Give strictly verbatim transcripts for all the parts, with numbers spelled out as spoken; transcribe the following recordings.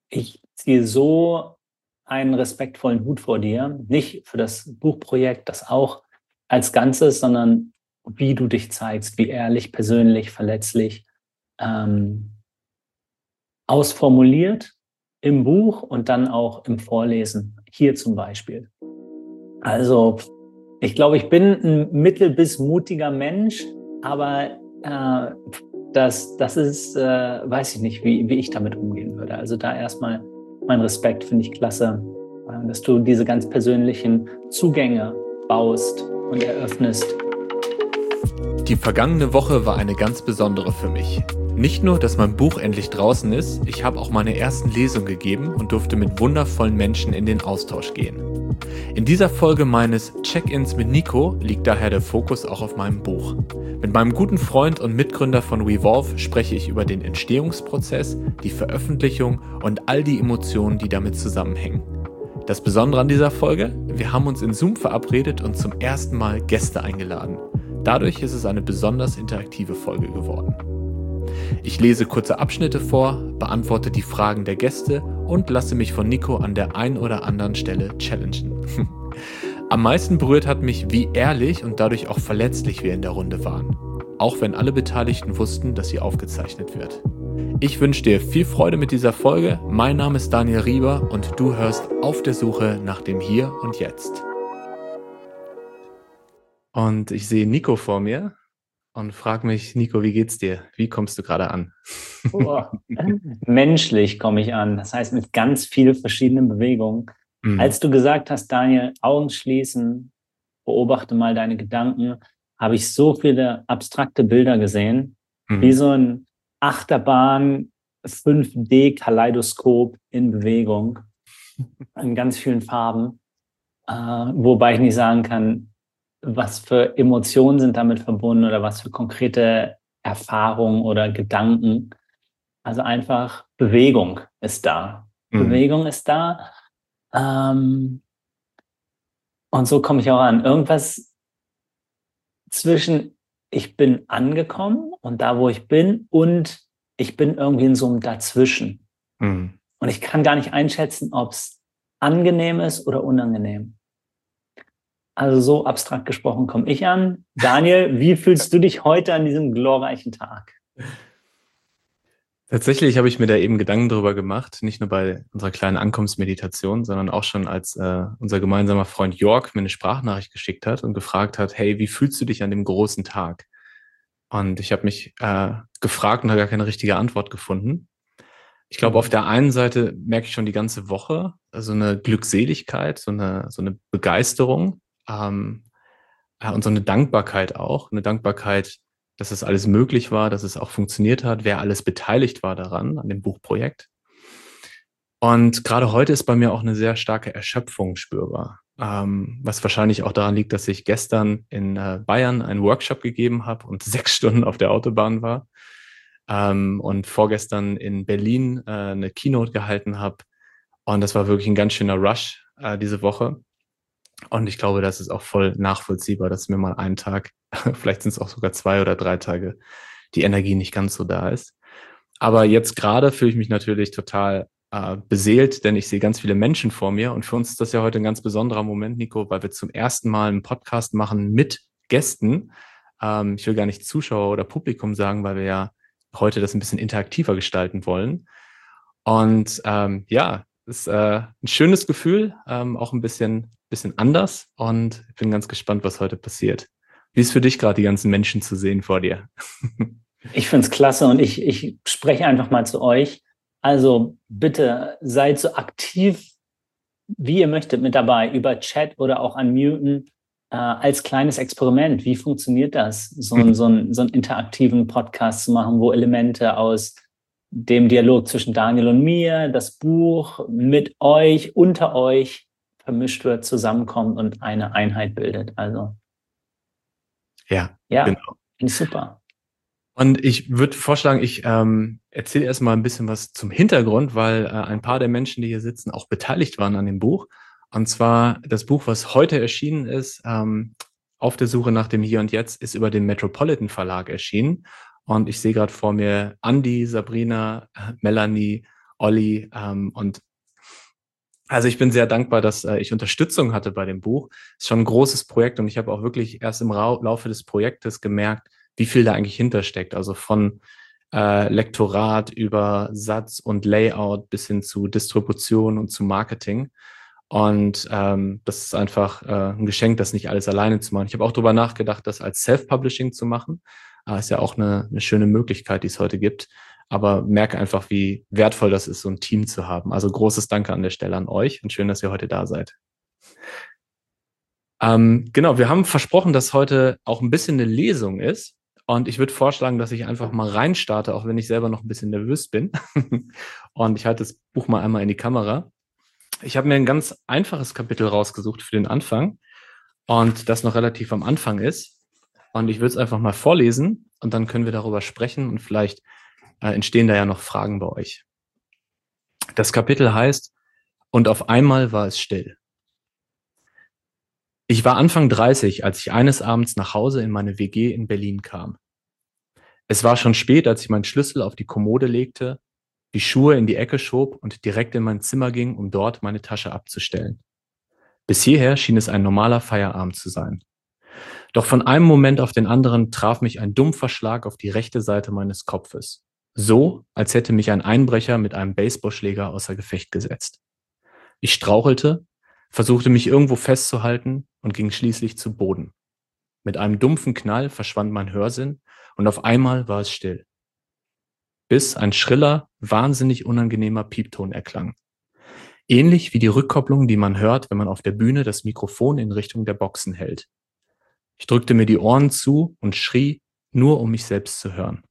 Ich ziehe so einen respektvollen Hut vor dir, nicht für das Buchprojekt, das auch als Ganzes, sondern wie du dich zeigst, wie ehrlich, persönlich, verletzlich, ähm, ausformuliert im Buch und dann auch im Vorlesen, hier zum Beispiel. Also ich glaube, ich bin ein mittel- bis mutiger Mensch, aber äh, das, das ist, äh, weiß ich nicht, wie, wie ich damit umgehen würde. Also da erstmal mein Respekt, finde ich klasse, äh, dass du diese ganz persönlichen Zugänge baust und eröffnest. Die vergangene Woche war eine ganz besondere für mich. Nicht nur, dass mein Buch endlich draußen ist, ich habe auch meine ersten Lesungen gegeben und durfte mit wundervollen Menschen in den Austausch gehen. In dieser Folge meines Check-ins mit Nico liegt daher der Fokus auch auf meinem Buch. Mit meinem guten Freund und Mitgründer von Revolve spreche ich über den Entstehungsprozess, die Veröffentlichung und all die Emotionen, die damit zusammenhängen. Das Besondere an dieser Folge: Wir haben uns in Zoom verabredet und zum ersten Mal Gäste eingeladen. Dadurch ist es eine besonders interaktive Folge geworden. Ich lese kurze Abschnitte vor, beantworte die Fragen der Gäste und lasse mich von Nico an der einen oder anderen Stelle challengen. Am meisten berührt hat mich, wie ehrlich und dadurch auch verletzlich wir in der Runde waren. Auch wenn alle Beteiligten wussten, dass sie aufgezeichnet wird. Ich wünsche dir viel Freude mit dieser Folge. Mein Name ist Daniel Rieber und du hörst Auf der Suche nach dem Hier und Jetzt. Und ich sehe Nico vor mir und frage mich: Nico, wie geht's dir? Wie kommst du gerade an? Oh, menschlich komme ich an, das heißt mit ganz vielen verschiedenen Bewegungen. Mhm. Als du gesagt hast, Daniel, Augen schließen, beobachte mal deine Gedanken, habe ich so viele abstrakte Bilder gesehen, Mhm. wie so ein Achterbahn fünf D-Kaleidoskop in Bewegung, in ganz vielen Farben, äh, wobei ich nicht sagen kann, was für Emotionen sind damit verbunden oder was für konkrete Erfahrungen oder Gedanken. Also einfach Bewegung ist da. Mhm. Bewegung ist da. Ähm, und so komme ich auch an. Irgendwas zwischen ich bin angekommen und da, wo ich bin, und ich bin irgendwie in so einem Dazwischen. Mhm. Und ich kann gar nicht einschätzen, ob es angenehm ist oder unangenehm. Also so abstrakt gesprochen komme ich an. Daniel, wie fühlst du dich heute an diesem glorreichen Tag? Tatsächlich habe ich mir da eben Gedanken drüber gemacht, nicht nur bei unserer kleinen Ankommensmeditation, sondern auch schon, als äh, unser gemeinsamer Freund Jörg mir eine Sprachnachricht geschickt hat und gefragt hat: Hey, wie fühlst du dich an dem großen Tag? Und ich habe mich äh, gefragt und habe gar keine richtige Antwort gefunden. Ich glaube, auf der einen Seite merke ich schon die ganze Woche so eine Glückseligkeit, so eine, so eine Begeisterung, ähm, ja, und so eine Dankbarkeit auch. Eine Dankbarkeit, dass es alles möglich war, dass es auch funktioniert hat, wer alles beteiligt war daran, an dem Buchprojekt. Und gerade heute ist bei mir auch eine sehr starke Erschöpfung spürbar, ähm, was wahrscheinlich auch daran liegt, dass ich gestern in äh, Bayern einen Workshop gegeben habe und sechs Stunden auf der Autobahn war, ähm, und vorgestern in Berlin äh, eine Keynote gehalten habe. Und das war wirklich ein ganz schöner Rush äh, diese Woche. Und ich glaube, das ist auch voll nachvollziehbar, dass mir mal einen Tag, vielleicht sind es auch sogar zwei oder drei Tage, die Energie nicht ganz so da ist. Aber jetzt gerade fühle ich mich natürlich total äh, beseelt, denn ich sehe ganz viele Menschen vor mir. Und für uns ist das ja heute ein ganz besonderer Moment, Nico, weil wir zum ersten Mal einen Podcast machen mit Gästen. Ähm, ich will gar nicht Zuschauer oder Publikum sagen, weil wir ja heute das ein bisschen interaktiver gestalten wollen. Und ähm, ja, ist äh, ein schönes Gefühl, ähm, auch ein bisschen, bisschen anders. Und ich bin ganz gespannt, was heute passiert. Wie ist für dich gerade, die ganzen Menschen zu sehen vor dir? Ich finde es klasse und ich, ich spreche einfach mal zu euch. Also bitte seid so aktiv, wie ihr möchtet, mit dabei, über Chat oder auch unmuten, äh, als kleines Experiment. Wie funktioniert das, so, ein, so, ein, so einen interaktiven Podcast zu machen, wo Elemente aus dem Dialog zwischen Daniel und mir, das Buch mit euch, unter euch vermischt wird, zusammenkommt und eine Einheit bildet. Also Ja, ja, genau. finde ich super. Und ich würde vorschlagen, ich ähm, erzähle erstmal ein bisschen was zum Hintergrund, weil äh, ein paar der Menschen, die hier sitzen, auch beteiligt waren an dem Buch. Und zwar das Buch, was heute erschienen ist, ähm, Auf der Suche nach dem Hier und Jetzt, ist über den Metropolitan Verlag erschienen. Und ich sehe gerade vor mir Andi, Sabrina, äh, Melanie Olli. Ähm, und also ich bin sehr dankbar, dass äh, ich Unterstützung hatte bei dem Buch. Es ist schon ein großes Projekt und ich habe auch wirklich erst im Rau Laufe des Projektes gemerkt, wie viel da eigentlich hintersteckt. Also von äh, Lektorat über Satz und Layout bis hin zu Distribution und zu Marketing. Und ähm, das ist einfach äh, ein Geschenk, das nicht alles alleine zu machen. Ich habe auch darüber nachgedacht, das als Self-Publishing zu machen. Äh, ist ja auch eine, eine schöne Möglichkeit, die es heute gibt. Aber merke einfach, wie wertvoll das ist, so ein Team zu haben. Also großes Danke an der Stelle an euch und schön, dass ihr heute da seid. Ähm, genau, wir haben versprochen, dass heute auch ein bisschen eine Lesung ist. Und ich würde vorschlagen, dass ich einfach mal reinstarte, auch wenn ich selber noch ein bisschen nervös bin. Und ich halte das Buch mal einmal in die Kamera. Ich habe mir ein ganz einfaches Kapitel rausgesucht für den Anfang und das noch relativ am Anfang ist. Und ich würde es einfach mal vorlesen und dann können wir darüber sprechen und vielleicht äh, entstehen da ja noch Fragen bei euch. Das Kapitel heißt: Und auf einmal war es still. Ich war Anfang dreißig, als ich eines Abends nach Hause in meine W G in Berlin kam. Es war schon spät, als ich meinen Schlüssel auf die Kommode legte, die Schuhe in die Ecke schob und direkt in mein Zimmer ging, um dort meine Tasche abzustellen. Bis hierher schien es ein normaler Feierabend zu sein. Doch von einem Moment auf den anderen traf mich ein dumpfer Schlag auf die rechte Seite meines Kopfes. So, als hätte mich ein Einbrecher mit einem Baseballschläger außer Gefecht gesetzt. Ich strauchelte, versuchte mich irgendwo festzuhalten und ging schließlich zu Boden. Mit einem dumpfen Knall verschwand mein Hörsinn und auf einmal war es still. Bis ein schriller, wahnsinnig unangenehmer Piepton erklang. Ähnlich wie die Rückkopplung, die man hört, wenn man auf der Bühne das Mikrofon in Richtung der Boxen hält. Ich drückte mir die Ohren zu und schrie, nur um mich selbst zu hören.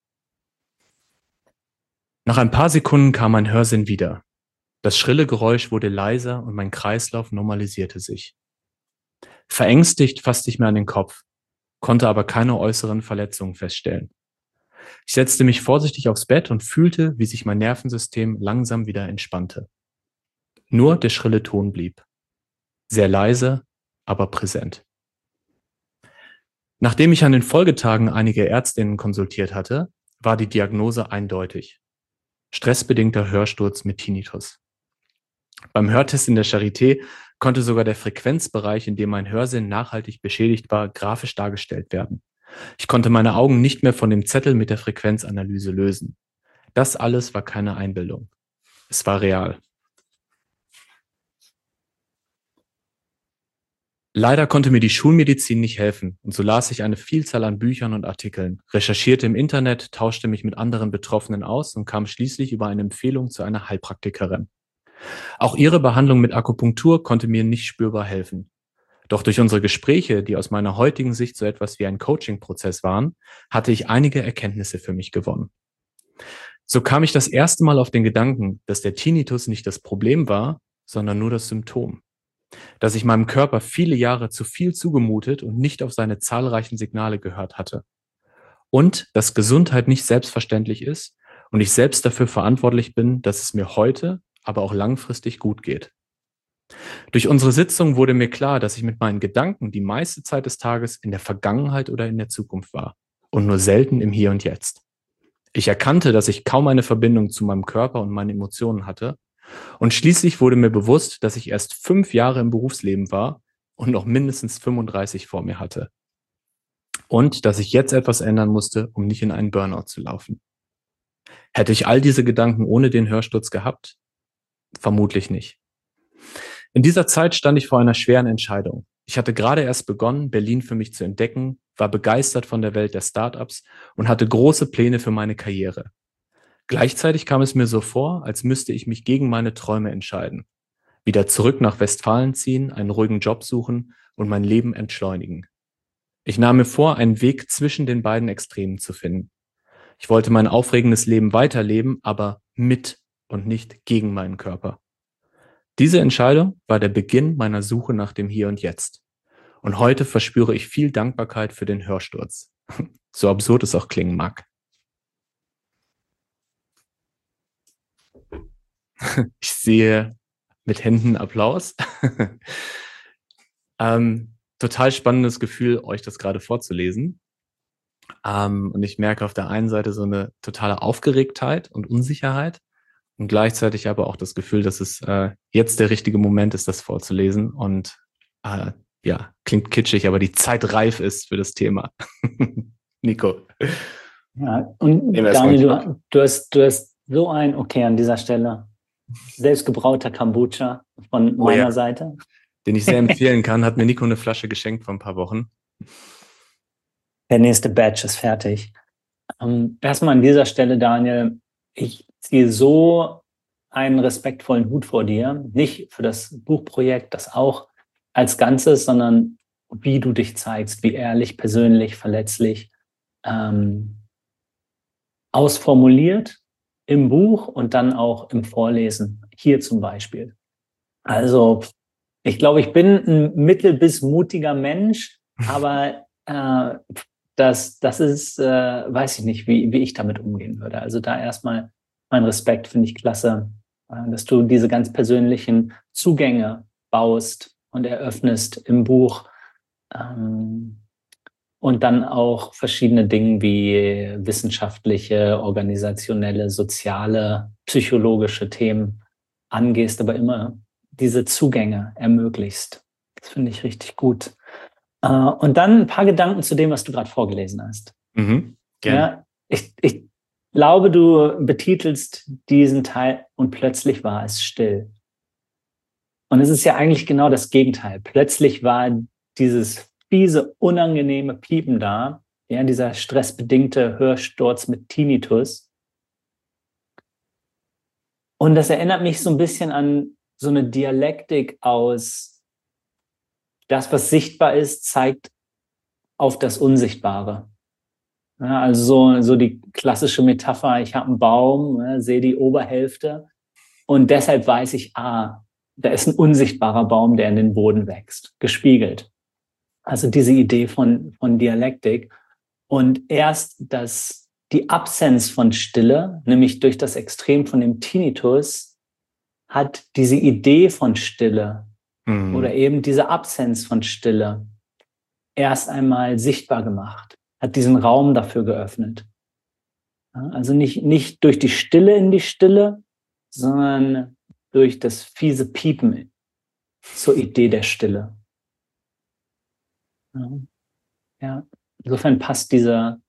Nach ein paar Sekunden kam mein Hörsinn wieder. Das schrille Geräusch wurde leiser und mein Kreislauf normalisierte sich. Verängstigt fasste ich mir an den Kopf, konnte aber keine äußeren Verletzungen feststellen. Ich setzte mich vorsichtig aufs Bett und fühlte, wie sich mein Nervensystem langsam wieder entspannte. Nur der schrille Ton blieb. Sehr leise, aber präsent. Nachdem ich an den Folgetagen einige Ärztinnen konsultiert hatte, war die Diagnose eindeutig. Stressbedingter Hörsturz mit Tinnitus. Beim Hörtest in der Charité konnte sogar der Frequenzbereich, in dem mein Hörsinn nachhaltig beschädigt war, grafisch dargestellt werden. Ich konnte meine Augen nicht mehr von dem Zettel mit der Frequenzanalyse lösen. Das alles war keine Einbildung. Es war real. Leider konnte mir die Schulmedizin nicht helfen und so las ich eine Vielzahl an Büchern und Artikeln, recherchierte im Internet, tauschte mich mit anderen Betroffenen aus und kam schließlich über eine Empfehlung zu einer Heilpraktikerin. Auch ihre Behandlung mit Akupunktur konnte mir nicht spürbar helfen. Doch durch unsere Gespräche, die aus meiner heutigen Sicht so etwas wie ein Coaching-Prozess waren, hatte ich einige Erkenntnisse für mich gewonnen. So kam ich das erste Mal auf den Gedanken, dass der Tinnitus nicht das Problem war, sondern nur das Symptom. Dass ich meinem Körper viele Jahre zu viel zugemutet und nicht auf seine zahlreichen Signale gehört hatte. Und dass Gesundheit nicht selbstverständlich ist und ich selbst dafür verantwortlich bin, dass es mir heute, aber auch langfristig gut geht. Durch unsere Sitzung wurde mir klar, dass ich mit meinen Gedanken die meiste Zeit des Tages in der Vergangenheit oder in der Zukunft war und nur selten im Hier und Jetzt. Ich erkannte, dass ich kaum eine Verbindung zu meinem Körper und meinen Emotionen hatte. Und schließlich wurde mir bewusst, dass ich erst fünf Jahre im Berufsleben war und noch mindestens fünfunddreißig vor mir hatte. Und dass ich jetzt etwas ändern musste, um nicht in einen Burnout zu laufen. Hätte ich all diese Gedanken ohne den Hörsturz gehabt? Vermutlich nicht. In dieser Zeit stand ich vor einer schweren Entscheidung. Ich hatte gerade erst begonnen, Berlin für mich zu entdecken, war begeistert von der Welt der Startups und hatte große Pläne für meine Karriere. Gleichzeitig kam es mir so vor, als müsste ich mich gegen meine Träume entscheiden. Wieder zurück nach Westfalen ziehen, einen ruhigen Job suchen und mein Leben entschleunigen. Ich nahm mir vor, einen Weg zwischen den beiden Extremen zu finden. Ich wollte mein aufregendes Leben weiterleben, aber mit und nicht gegen meinen Körper. Diese Entscheidung war der Beginn meiner Suche nach dem Hier und Jetzt. Und heute verspüre ich viel Dankbarkeit für den Hörsturz. So absurd es auch klingen mag. Ich sehe mit Händen Applaus. ähm, total spannendes Gefühl, euch das gerade vorzulesen. Ähm, und ich merke auf der einen Seite so eine totale Aufgeregtheit und Unsicherheit und gleichzeitig aber auch das Gefühl, dass es äh, jetzt der richtige Moment ist, das vorzulesen und äh, ja, klingt kitschig, aber die Zeit reif ist für das Thema. Nico. Ja, und Nehmen wir erstmal Daniel, einen Schluck. du, du, hast, du hast so ein, okay, an dieser Stelle, selbstgebrauter Kombucha von Oh meiner ja, Seite. den ich sehr empfehlen kann, hat mir Nico eine Flasche geschenkt vor ein paar Wochen. Der nächste Batch ist fertig. Ähm, erstmal an dieser Stelle, Daniel, ich ziehe so einen respektvollen Hut vor dir, nicht für das Buchprojekt, das auch als Ganzes, sondern wie du dich zeigst, wie ehrlich, persönlich, verletzlich, ähm, ausformuliert im Buch und dann auch im Vorlesen, hier zum Beispiel. Also ich glaube, ich bin ein mittel- bis mutiger Mensch, aber äh, das, das ist, äh, weiß ich nicht, wie, wie ich damit umgehen würde. Also da erstmal mein Respekt, finde ich klasse, äh, dass du diese ganz persönlichen Zugänge baust und eröffnest im Buch. Ähm, und dann auch verschiedene Dinge wie wissenschaftliche, organisationelle, soziale, psychologische Themen angehst, aber immer diese Zugänge ermöglichst. Das finde ich richtig gut. Äh, und dann ein paar Gedanken zu dem, was du gerade vorgelesen hast. Mhm, gerne. Ja, ich, ich glaube, du betitelst diesen Teil und plötzlich war es still. Und es ist ja eigentlich genau das Gegenteil. Plötzlich war dieses fiese, unangenehme Piepen da, ja, dieser stressbedingte Hörsturz mit Tinnitus. Und das erinnert mich so ein bisschen an so eine Dialektik aus, das, was sichtbar ist, zeigt auf das Unsichtbare. Ja, also so, so die klassische Metapher, ich habe einen Baum, ja, sehe die Oberhälfte und deshalb weiß ich, ah, da ist ein unsichtbarer Baum, der in den Boden wächst, gespiegelt. Also diese Idee von, von Dialektik. Und erst das, die Absenz von Stille, nämlich durch das Extrem von dem Tinnitus, hat diese Idee von Stille oder Mhm. eben diese Absenz von Stille erst einmal sichtbar gemacht, hat diesen Raum dafür geöffnet. Also nicht, nicht durch die Stille in die Stille, sondern durch das fiese Piepen zur Idee der Stille. Ja, insofern passt dieser,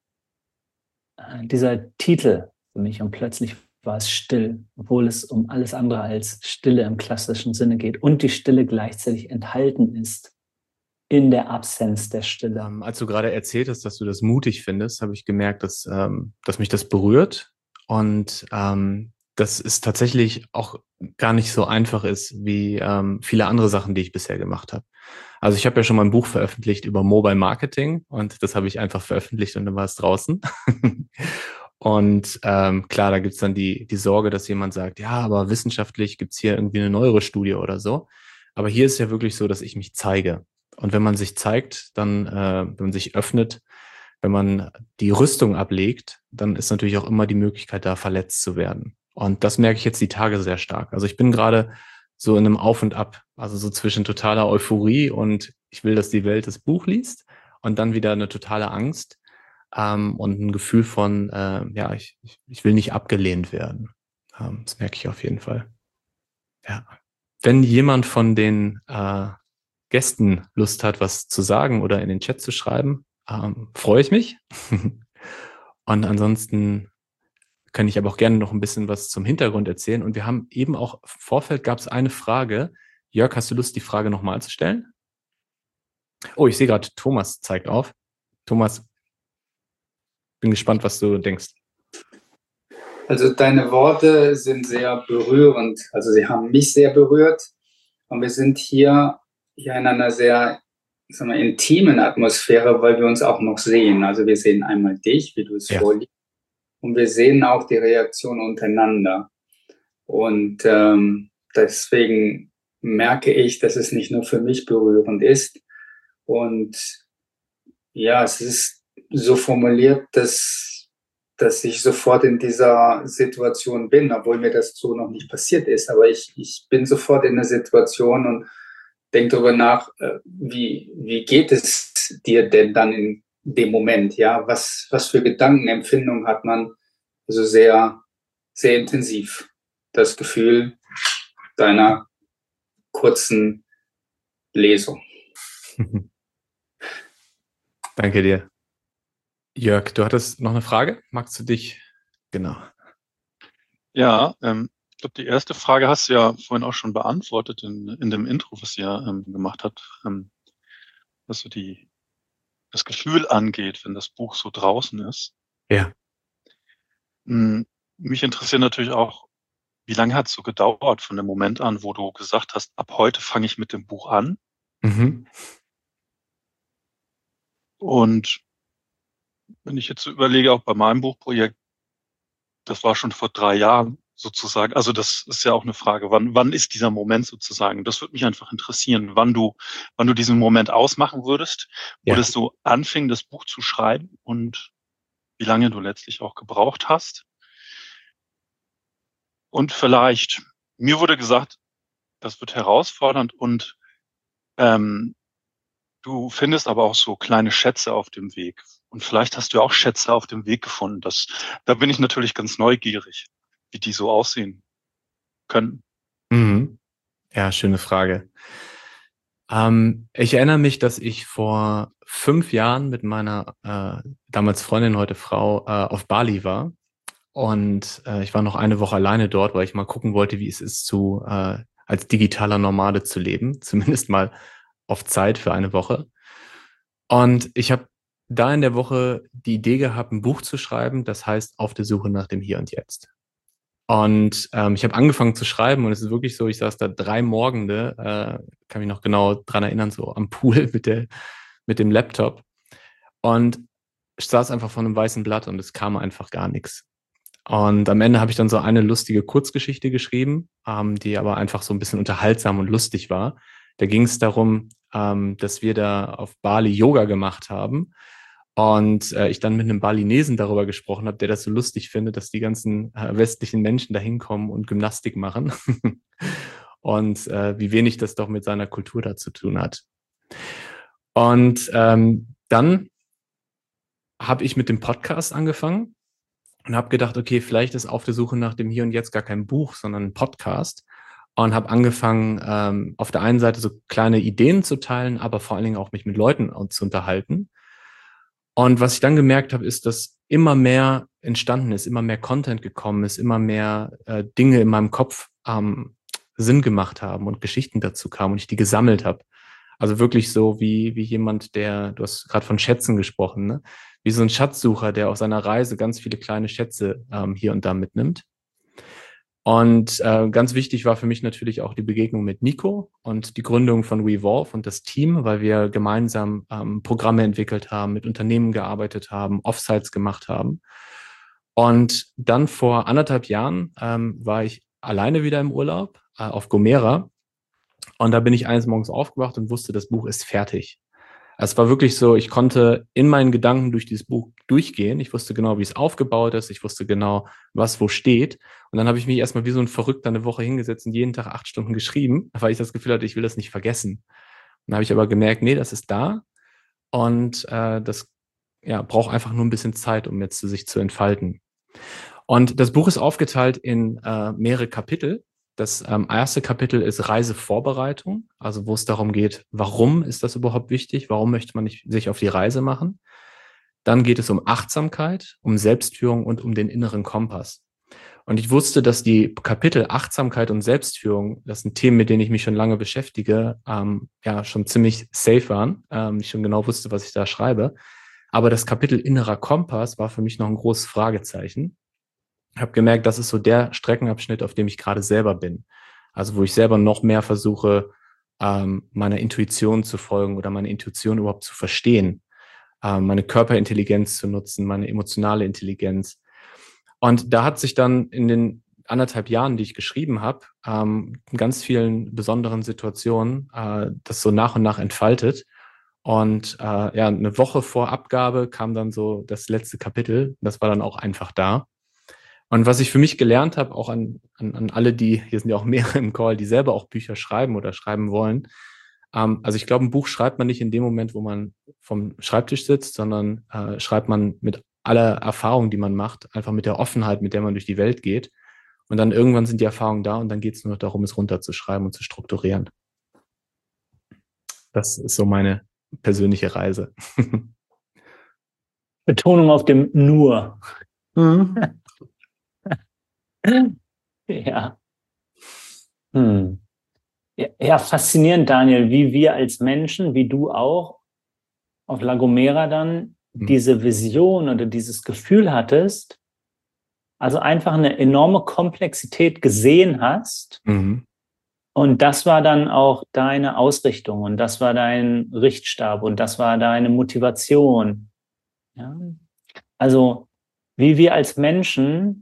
dieser Titel für mich und plötzlich war es still, obwohl es um alles andere als Stille im klassischen Sinne geht und die Stille gleichzeitig enthalten ist in der Absenz der Stille. Ähm, als du gerade erzählt hast, dass du das mutig findest, habe ich gemerkt, dass, ähm, dass mich das berührt und ähm, dass es tatsächlich auch gar nicht so einfach ist wie ähm, viele andere Sachen, die ich bisher gemacht habe. Also ich habe ja schon mal ein Buch veröffentlicht über Mobile Marketing und das habe ich einfach veröffentlicht und dann war es draußen. Und ähm, klar, da gibt's dann die, die Sorge, dass jemand sagt, ja, aber wissenschaftlich gibt's hier irgendwie eine neuere Studie oder so. Aber hier ist ja wirklich so, dass ich mich zeige. Und wenn man sich zeigt, dann, äh, wenn man sich öffnet, wenn man die Rüstung ablegt, dann ist natürlich auch immer die Möglichkeit da, verletzt zu werden. Und das merke ich jetzt die Tage sehr stark. Also ich bin gerade so in einem Auf und Ab, also so zwischen totaler Euphorie und ich will, dass die Welt das Buch liest und dann wieder eine totale Angst ähm, und ein Gefühl von, äh, ja, ich, ich ich will nicht abgelehnt werden. Ähm, das merke ich auf jeden Fall. Ja. Wenn jemand von den äh, Gästen Lust hat, was zu sagen oder in den Chat zu schreiben, ähm, freue ich mich. Und ansonsten kann ich aber auch gerne noch ein bisschen was zum Hintergrund erzählen. Und wir haben eben auch im Vorfeld gab es eine Frage. Jörg, hast du Lust, die Frage nochmal zu stellen? Oh, ich sehe gerade, Thomas zeigt auf. Thomas, bin gespannt, was du denkst. Also deine Worte sind sehr berührend. Also sie haben mich sehr berührt. Und wir sind hier, hier in einer sehr, sagen wir, intimen Atmosphäre, weil wir uns auch noch sehen. Also wir sehen einmal dich, wie du es Ja. vorliest. Und wir sehen auch die Reaktion untereinander. Und ähm, deswegen merke ich, dass es nicht nur für mich berührend ist. Und ja, es ist so formuliert, dass, dass ich sofort in dieser Situation bin, obwohl mir das so noch nicht passiert ist. Aber ich, ich bin sofort in der Situation und denke darüber nach, äh, wie, wie geht es dir denn dann in dem Moment? Ja, was, was für Gedanken, Empfindungen hat man? Also sehr, sehr intensiv. das Gefühl deiner kurzen Lesung. Danke dir. Jörg, du hattest noch eine Frage? Magst du dich? Genau. Ja, ähm, ich glaube, die erste Frage hast du ja vorhin auch schon beantwortet in, in dem Intro, was ihr ähm, gemacht habt, ähm, was so die, das Gefühl angeht, wenn das Buch so draußen ist. Ja. Hm, mich interessiert natürlich auch, wie lange hat es so gedauert von dem Moment an, wo du gesagt hast, ab heute fange ich mit dem Buch an? Mhm. Und wenn ich jetzt so überlege, auch bei meinem Buchprojekt, das war schon vor drei Jahren sozusagen. Also das ist ja auch eine Frage, wann, wann ist dieser Moment sozusagen? Das würde mich einfach interessieren, wann du, wann du diesen Moment ausmachen würdest, wo Ja. das so anfing, das Buch zu schreiben und wie lange du letztlich auch gebraucht hast. Und vielleicht, mir wurde gesagt, das wird herausfordernd und ähm, du findest aber auch so kleine Schätze auf dem Weg. Und vielleicht hast du ja auch Schätze auf dem Weg gefunden. Das, da bin ich natürlich ganz neugierig, wie die so aussehen können. Mhm. Ja, schöne Frage. Ähm, ich erinnere mich, dass ich vor fünf Jahren mit meiner äh, damals Freundin, heute Frau, äh, auf Bali war. Und äh, ich war noch eine Woche alleine dort, weil ich mal gucken wollte, wie es ist, zu äh, als digitaler Nomade zu leben, zumindest mal auf Zeit für eine Woche. Und ich habe da in der Woche die Idee gehabt, ein Buch zu schreiben, das heißt Auf der Suche nach dem Hier und Jetzt. Und ähm, ich habe angefangen zu schreiben und es ist wirklich so, ich saß da drei Morgende, äh, kann mich noch genau dran erinnern, so am Pool mit der, mit dem Laptop und ich saß einfach vor einem weißen Blatt und es kam einfach gar nichts. Und am Ende habe ich dann so eine lustige Kurzgeschichte geschrieben, ähm, die aber einfach so ein bisschen unterhaltsam und lustig war. Da ging es darum, ähm, dass wir da auf Bali Yoga gemacht haben und äh, ich dann mit einem Balinesen darüber gesprochen habe, der das so lustig findet, dass die ganzen äh, westlichen Menschen da hinkommen und Gymnastik machen und äh, wie wenig das doch mit seiner Kultur da zu tun hat. Und ähm, dann habe ich mit dem Podcast angefangen und habe gedacht, okay, vielleicht ist Auf der Suche nach dem Hier und Jetzt gar kein Buch, sondern ein Podcast. Und habe angefangen, ähm, auf der einen Seite so kleine Ideen zu teilen, aber vor allen Dingen auch mich mit Leuten zu unterhalten. Und was ich dann gemerkt habe, ist, dass immer mehr entstanden ist, immer mehr Content gekommen ist, immer mehr äh, Dinge in meinem Kopf ähm, Sinn gemacht haben und Geschichten dazu kamen und ich die gesammelt habe. Also wirklich so wie, wie jemand, der, du hast gerade von Schätzen gesprochen, ne? Wie so ein Schatzsucher, der auf seiner Reise ganz viele kleine Schätze ähm, hier und da mitnimmt. Und äh, ganz wichtig war für mich natürlich auch die Begegnung mit Nico und die Gründung von Revolve und das Team, weil wir gemeinsam ähm, Programme entwickelt haben, mit Unternehmen gearbeitet haben, Offsites gemacht haben. Und dann vor anderthalb Jahren ähm, war ich alleine wieder im Urlaub äh, auf Gomera. Und da bin ich eines Morgens aufgewacht und wusste, das Buch ist fertig. Es war wirklich so, ich konnte in meinen Gedanken durch dieses Buch durchgehen. Ich wusste genau, wie es aufgebaut ist. Ich wusste genau, was wo steht. Und dann habe ich mich erstmal wie so ein Verrückter eine Woche hingesetzt und jeden Tag acht Stunden geschrieben, weil ich das Gefühl hatte, ich will das nicht vergessen. Dann habe ich aber gemerkt, nee, das ist da. Und äh, das ja, braucht einfach nur ein bisschen Zeit, um jetzt sich zu entfalten. Und das Buch ist aufgeteilt in äh, mehrere Kapitel. Das ähm, erste Kapitel ist Reisevorbereitung, also wo es darum geht, warum ist das überhaupt wichtig? Warum möchte man nicht sich auf die Reise machen? Dann geht es um Achtsamkeit, um Selbstführung und um den inneren Kompass. Und ich wusste, dass die Kapitel Achtsamkeit und Selbstführung, das sind Themen, mit denen ich mich schon lange beschäftige, ähm, ja, schon ziemlich safe waren. Ähm, ich schon genau wusste, was ich da schreibe. Aber das Kapitel innerer Kompass war für mich noch ein großes Fragezeichen. Ich habe gemerkt, das ist so der Streckenabschnitt, auf dem ich gerade selber bin. Also wo ich selber noch mehr versuche, ähm, meiner Intuition zu folgen oder meine Intuition überhaupt zu verstehen, ähm, meine Körperintelligenz zu nutzen, meine emotionale Intelligenz. Und da hat sich dann in den anderthalb Jahren, die ich geschrieben habe, ähm, in ganz vielen besonderen Situationen äh, das so nach und nach entfaltet. Und äh, ja, eine Woche vor Abgabe kam dann so das letzte Kapitel. Das war dann auch einfach da. Und was ich für mich gelernt habe, auch an, an, an alle, die, hier sind ja auch mehrere im Call, die selber auch Bücher schreiben oder schreiben wollen. Ähm, also ich glaube, ein Buch schreibt man nicht in dem Moment, wo man vom Schreibtisch sitzt, sondern äh, schreibt man mit aller Erfahrung, die man macht, einfach mit der Offenheit, mit der man durch die Welt geht. Und dann irgendwann sind die Erfahrungen da und dann geht es nur noch darum, es runterzuschreiben und zu strukturieren. Das ist so meine persönliche Reise. Betonung auf dem nur. Mhm. Ja. Hm. Ja, ja, faszinierend, Daniel, wie wir als Menschen, wie du auch, auf La Gomera dann Mhm. diese Vision oder dieses Gefühl hattest, also einfach eine enorme Komplexität gesehen hast. Mhm. Und das war dann auch deine Ausrichtung und das war dein Richtstab und das war deine Motivation. Ja? Also wie wir als Menschen,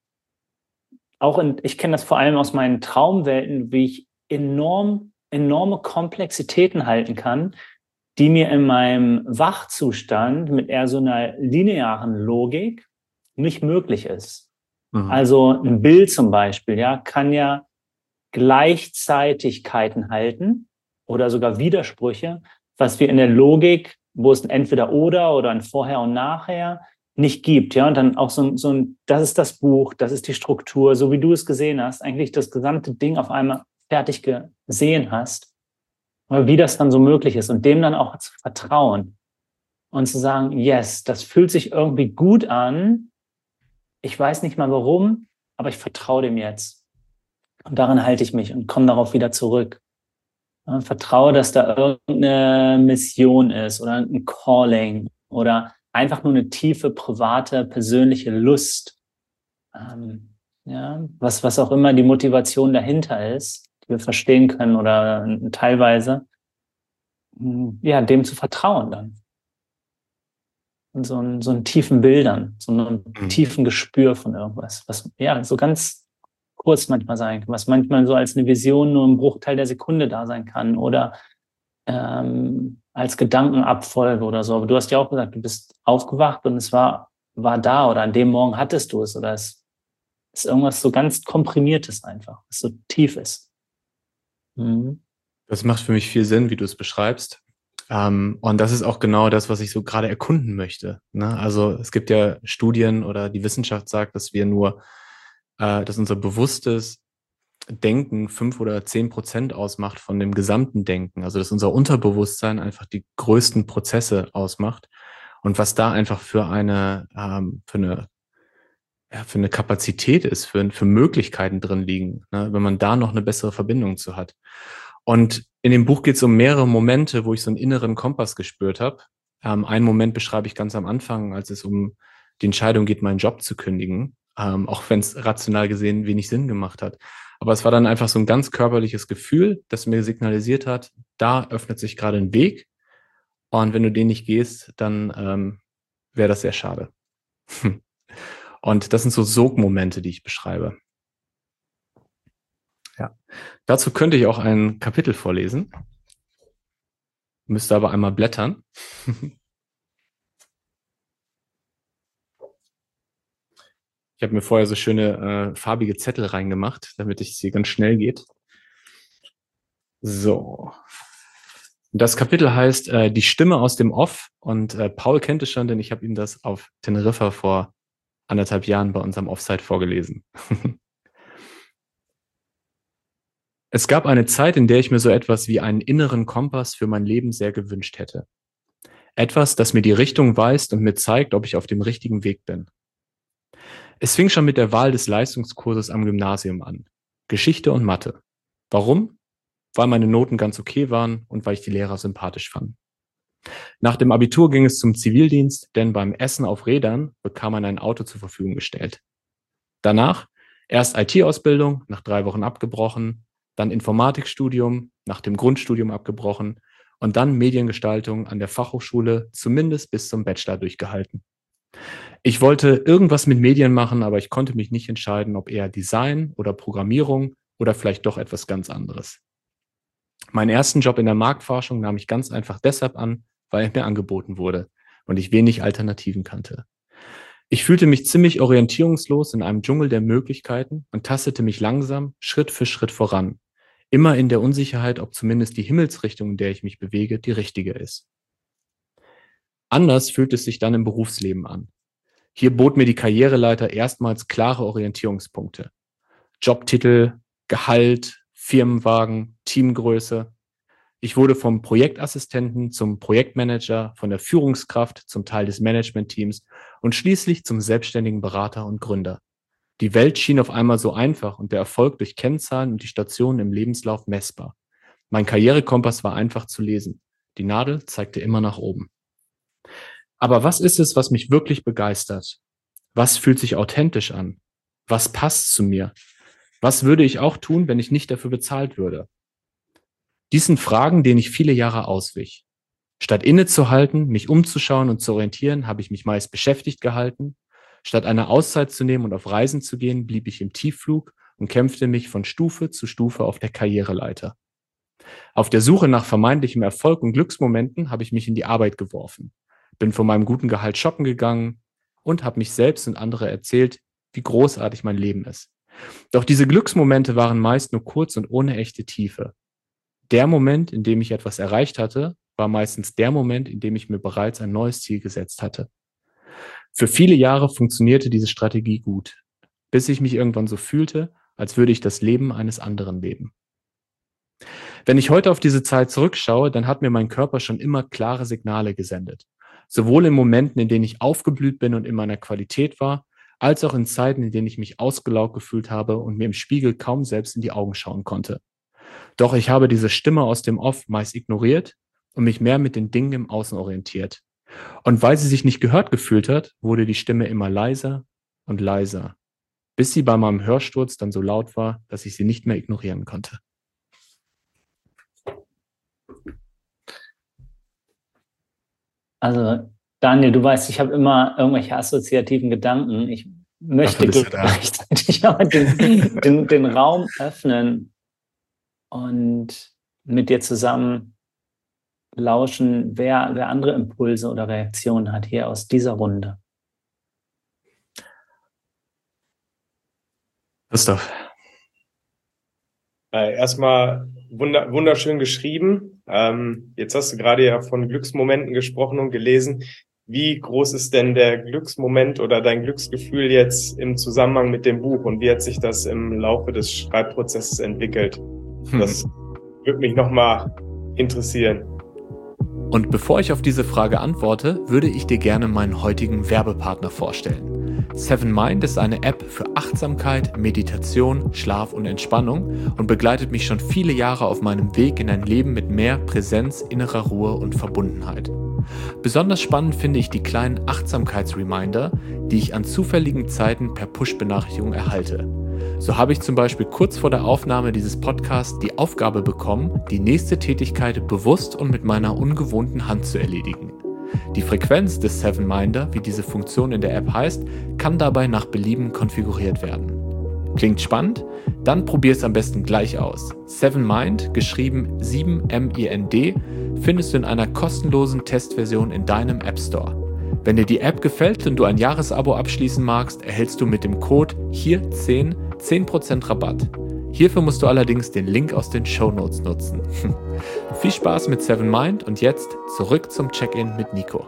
auch in, ich kenne das vor allem aus meinen Traumwelten, wie ich enorm, enorme Komplexitäten halten kann, die mir in meinem Wachzustand mit eher so einer linearen Logik nicht möglich ist. Mhm. Also ein Bild zum Beispiel, ja, kann ja Gleichzeitigkeiten halten oder sogar Widersprüche, was wir in der Logik, wo es ein Entweder-Oder oder ein Vorher und Nachher nicht gibt. Ja, und dann auch so ein, so ein, das ist das Buch, das ist die Struktur, so wie du es gesehen hast, eigentlich das gesamte Ding auf einmal fertig gesehen hast, aber wie das dann so möglich ist und dem dann auch zu vertrauen und zu sagen, yes, das fühlt sich irgendwie gut an, ich weiß nicht mal warum, aber ich vertraue dem jetzt. Und daran halte ich mich und komme darauf wieder zurück. Ja, vertraue, dass da irgendeine Mission ist oder ein Calling oder einfach nur eine tiefe, private, persönliche Lust. Ähm, ja, was, was auch immer die Motivation dahinter ist, die wir verstehen können oder teilweise, ja, dem zu vertrauen dann. Und so einen, so einen tiefen Bildern, so einen Mhm. tiefen Gespür von irgendwas, was ja so ganz kurz manchmal sein kann, was manchmal so als eine Vision nur im Bruchteil der Sekunde da sein kann oder ähm, als Gedankenabfolge oder so. Aber du hast ja auch gesagt, du bist aufgewacht und es war, war da oder an dem Morgen hattest du es oder es ist irgendwas so ganz Komprimiertes einfach, was so tief ist. Mhm. Das macht für mich viel Sinn, wie du es beschreibst. Ähm, und das ist auch genau das, was ich so gerade erkunden möchte. Ne? Also es gibt ja Studien oder die Wissenschaft sagt, dass wir nur, äh, dass unser bewusstes Denken fünf oder zehn Prozent ausmacht von dem gesamten Denken. Also dass unser Unterbewusstsein einfach die größten Prozesse ausmacht. Und was da einfach für eine, ähm, für eine, ja, für eine Kapazität ist, für, für Möglichkeiten drin liegen, ne? Wenn man da noch eine bessere Verbindung zu hat. Und in dem Buch geht es um mehrere Momente, wo ich so einen inneren Kompass gespürt habe. Ähm, einen Moment beschreibe ich ganz am Anfang, als es um die Entscheidung geht, meinen Job zu kündigen, ähm, auch wenn es rational gesehen wenig Sinn gemacht hat. Aber es war dann einfach so ein ganz körperliches Gefühl, das mir signalisiert hat, da öffnet sich gerade ein Weg. Und wenn du den nicht gehst, dann ähm, wäre das sehr schade. Und das sind so Sogmomente, die ich beschreibe. Ja. Dazu könnte ich auch ein Kapitel vorlesen. Müsste aber einmal blättern. Ich habe mir vorher so schöne äh, farbige Zettel reingemacht, damit es hier ganz schnell geht. So. Das Kapitel heißt äh, Die Stimme aus dem Off und äh, Paul kennt es schon, denn ich habe ihm das auf Teneriffa vor anderthalb Jahren bei unserem Offsite vorgelesen. Es gab eine Zeit, in der ich mir so etwas wie einen inneren Kompass für mein Leben sehr gewünscht hätte. Etwas, das mir die Richtung weist und mir zeigt, ob ich auf dem richtigen Weg bin. Es fing schon mit der Wahl des Leistungskurses am Gymnasium an. Geschichte und Mathe. Warum? Weil meine Noten ganz okay waren und weil ich die Lehrer sympathisch fand. Nach dem Abitur ging es zum Zivildienst, denn beim Essen auf Rädern bekam man ein Auto zur Verfügung gestellt. Danach erst I T-Ausbildung, nach drei Wochen abgebrochen, dann Informatikstudium, nach dem Grundstudium abgebrochen und dann Mediengestaltung an der Fachhochschule, zumindest bis zum Bachelor durchgehalten. Ich wollte irgendwas mit Medien machen, aber ich konnte mich nicht entscheiden, ob eher Design oder Programmierung oder vielleicht doch etwas ganz anderes. Meinen ersten Job in der Marktforschung nahm ich ganz einfach deshalb an, weil er mir angeboten wurde und ich wenig Alternativen kannte. Ich fühlte mich ziemlich orientierungslos in einem Dschungel der Möglichkeiten und tastete mich langsam, Schritt für Schritt voran. Immer in der Unsicherheit, ob zumindest die Himmelsrichtung, in der ich mich bewege, die richtige ist. Anders fühlt es sich dann im Berufsleben an. Hier bot mir die Karriereleiter erstmals klare Orientierungspunkte. Jobtitel, Gehalt, Firmenwagen, Teamgröße. Ich wurde vom Projektassistenten zum Projektmanager, von der Führungskraft zum Teil des Managementteams und schließlich zum selbstständigen Berater und Gründer. Die Welt schien auf einmal so einfach und der Erfolg durch Kennzahlen und die Stationen im Lebenslauf messbar. Mein Karrierekompass war einfach zu lesen. Die Nadel zeigte immer nach oben. Aber was ist es, was mich wirklich begeistert? Was fühlt sich authentisch an? Was passt zu mir? Was würde ich auch tun, wenn ich nicht dafür bezahlt würde? Dies sind Fragen, denen ich viele Jahre auswich. Statt innezuhalten, mich umzuschauen und zu orientieren, habe ich mich meist beschäftigt gehalten. Statt eine Auszeit zu nehmen und auf Reisen zu gehen, blieb ich im Tiefflug und kämpfte mich von Stufe zu Stufe auf der Karriereleiter. Auf der Suche nach vermeintlichem Erfolg und Glücksmomenten habe ich mich in die Arbeit geworfen, bin von meinem guten Gehalt shoppen gegangen und habe mich selbst und andere erzählt, wie großartig mein Leben ist. Doch diese Glücksmomente waren meist nur kurz und ohne echte Tiefe. Der Moment, in dem ich etwas erreicht hatte, war meistens der Moment, in dem ich mir bereits ein neues Ziel gesetzt hatte. Für viele Jahre funktionierte diese Strategie gut, bis ich mich irgendwann so fühlte, als würde ich das Leben eines anderen leben. Wenn ich heute auf diese Zeit zurückschaue, dann hat mir mein Körper schon immer klare Signale gesendet. Sowohl in Momenten, in denen ich aufgeblüht bin und in meiner Qualität war, als auch in Zeiten, in denen ich mich ausgelaugt gefühlt habe und mir im Spiegel kaum selbst in die Augen schauen konnte. Doch ich habe diese Stimme aus dem Off meist ignoriert und mich mehr mit den Dingen im Außen orientiert. Und weil sie sich nicht gehört gefühlt hat, wurde die Stimme immer leiser und leiser, bis sie bei meinem Hörsturz dann so laut war, dass ich sie nicht mehr ignorieren konnte. Also Daniel, du weißt, ich habe immer irgendwelche assoziativen Gedanken. Ich möchte gleichzeitig aber den, den, den Raum öffnen und mit dir zusammen lauschen, wer, wer andere Impulse oder Reaktionen hat hier aus dieser Runde. Christoph. Äh, erstmal wunder, wunderschön geschrieben. Ähm, jetzt hast du gerade ja von Glücksmomenten gesprochen und gelesen. Wie groß ist denn der Glücksmoment oder dein Glücksgefühl jetzt im Zusammenhang mit dem Buch und wie hat sich das im Laufe des Schreibprozesses entwickelt? Hm. Das würde mich nochmal interessieren. Und bevor ich auf diese Frage antworte, würde ich dir gerne meinen heutigen Werbepartner vorstellen. Seven Mind ist eine App für Achtsamkeit, Meditation, Schlaf und Entspannung und begleitet mich schon viele Jahre auf meinem Weg in ein Leben mit mehr Präsenz, innerer Ruhe und Verbundenheit. Besonders spannend finde ich die kleinen Achtsamkeitsreminder, die ich an zufälligen Zeiten per Push-Benachrichtigung erhalte. So habe ich zum Beispiel kurz vor der Aufnahme dieses Podcasts die Aufgabe bekommen, die nächste Tätigkeit bewusst und mit meiner ungewohnten Hand zu erledigen. Die Frequenz des Seven Minder, wie diese Funktion in der App heißt, kann dabei nach Belieben konfiguriert werden. Klingt spannend? Dann probier es am besten gleich aus. Seven Mind, geschrieben sieben M I N D, findest du in einer kostenlosen Testversion in deinem App Store. Wenn dir die App gefällt und du ein Jahresabo abschließen magst, erhältst du mit dem Code hier zehn zehn Prozent Rabatt. Hierfür musst du allerdings den Link aus den Shownotes nutzen. Viel Spaß mit Seven Mind und jetzt zurück zum Check-in mit Nico.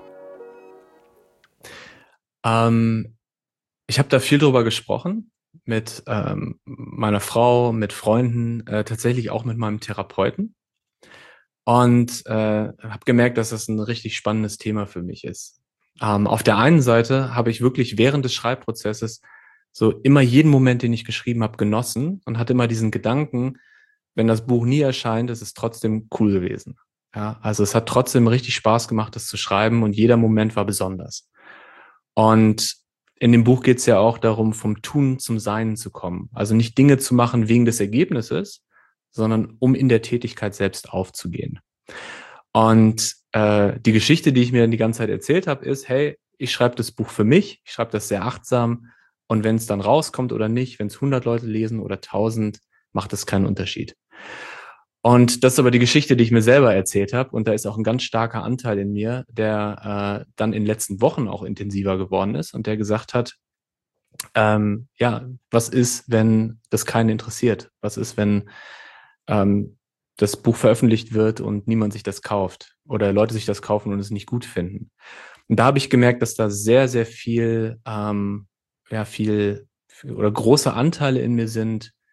Ähm, ich habe da viel drüber gesprochen mit ähm, meiner Frau, mit Freunden, äh, tatsächlich auch mit meinem Therapeuten und äh, habe gemerkt, dass das ein richtig spannendes Thema für mich ist. Ähm, auf der einen Seite habe ich wirklich während des Schreibprozesses so immer jeden Moment, den ich geschrieben habe, genossen und hatte immer diesen Gedanken, wenn das Buch nie erscheint, ist es trotzdem cool gewesen. Ja, also es hat trotzdem richtig Spaß gemacht, das zu schreiben und jeder Moment war besonders. Und in dem Buch geht es ja auch darum, vom Tun zum Sein zu kommen. Also nicht Dinge zu machen wegen des Ergebnisses, sondern um in der Tätigkeit selbst aufzugehen. Und äh, die Geschichte, die ich mir die ganze Zeit erzählt habe, ist, hey, ich schreibe das Buch für mich, ich schreibe das sehr achtsam und wenn es dann rauskommt oder nicht, wenn es hundert Leute lesen oder tausend, macht das keinen Unterschied. Und das ist aber die Geschichte, die ich mir selber erzählt habe und da ist auch ein ganz starker Anteil in mir, der äh, dann in den letzten Wochen auch intensiver geworden ist und der gesagt hat, ähm, ja, was ist, wenn das keinen interessiert? Was ist, wenn ähm, das Buch veröffentlicht wird und niemand sich das kauft oder Leute sich das kaufen und es nicht gut finden? Und da habe ich gemerkt, dass da sehr, sehr viel, ähm, ja, viel oder große Anteile in mir sind,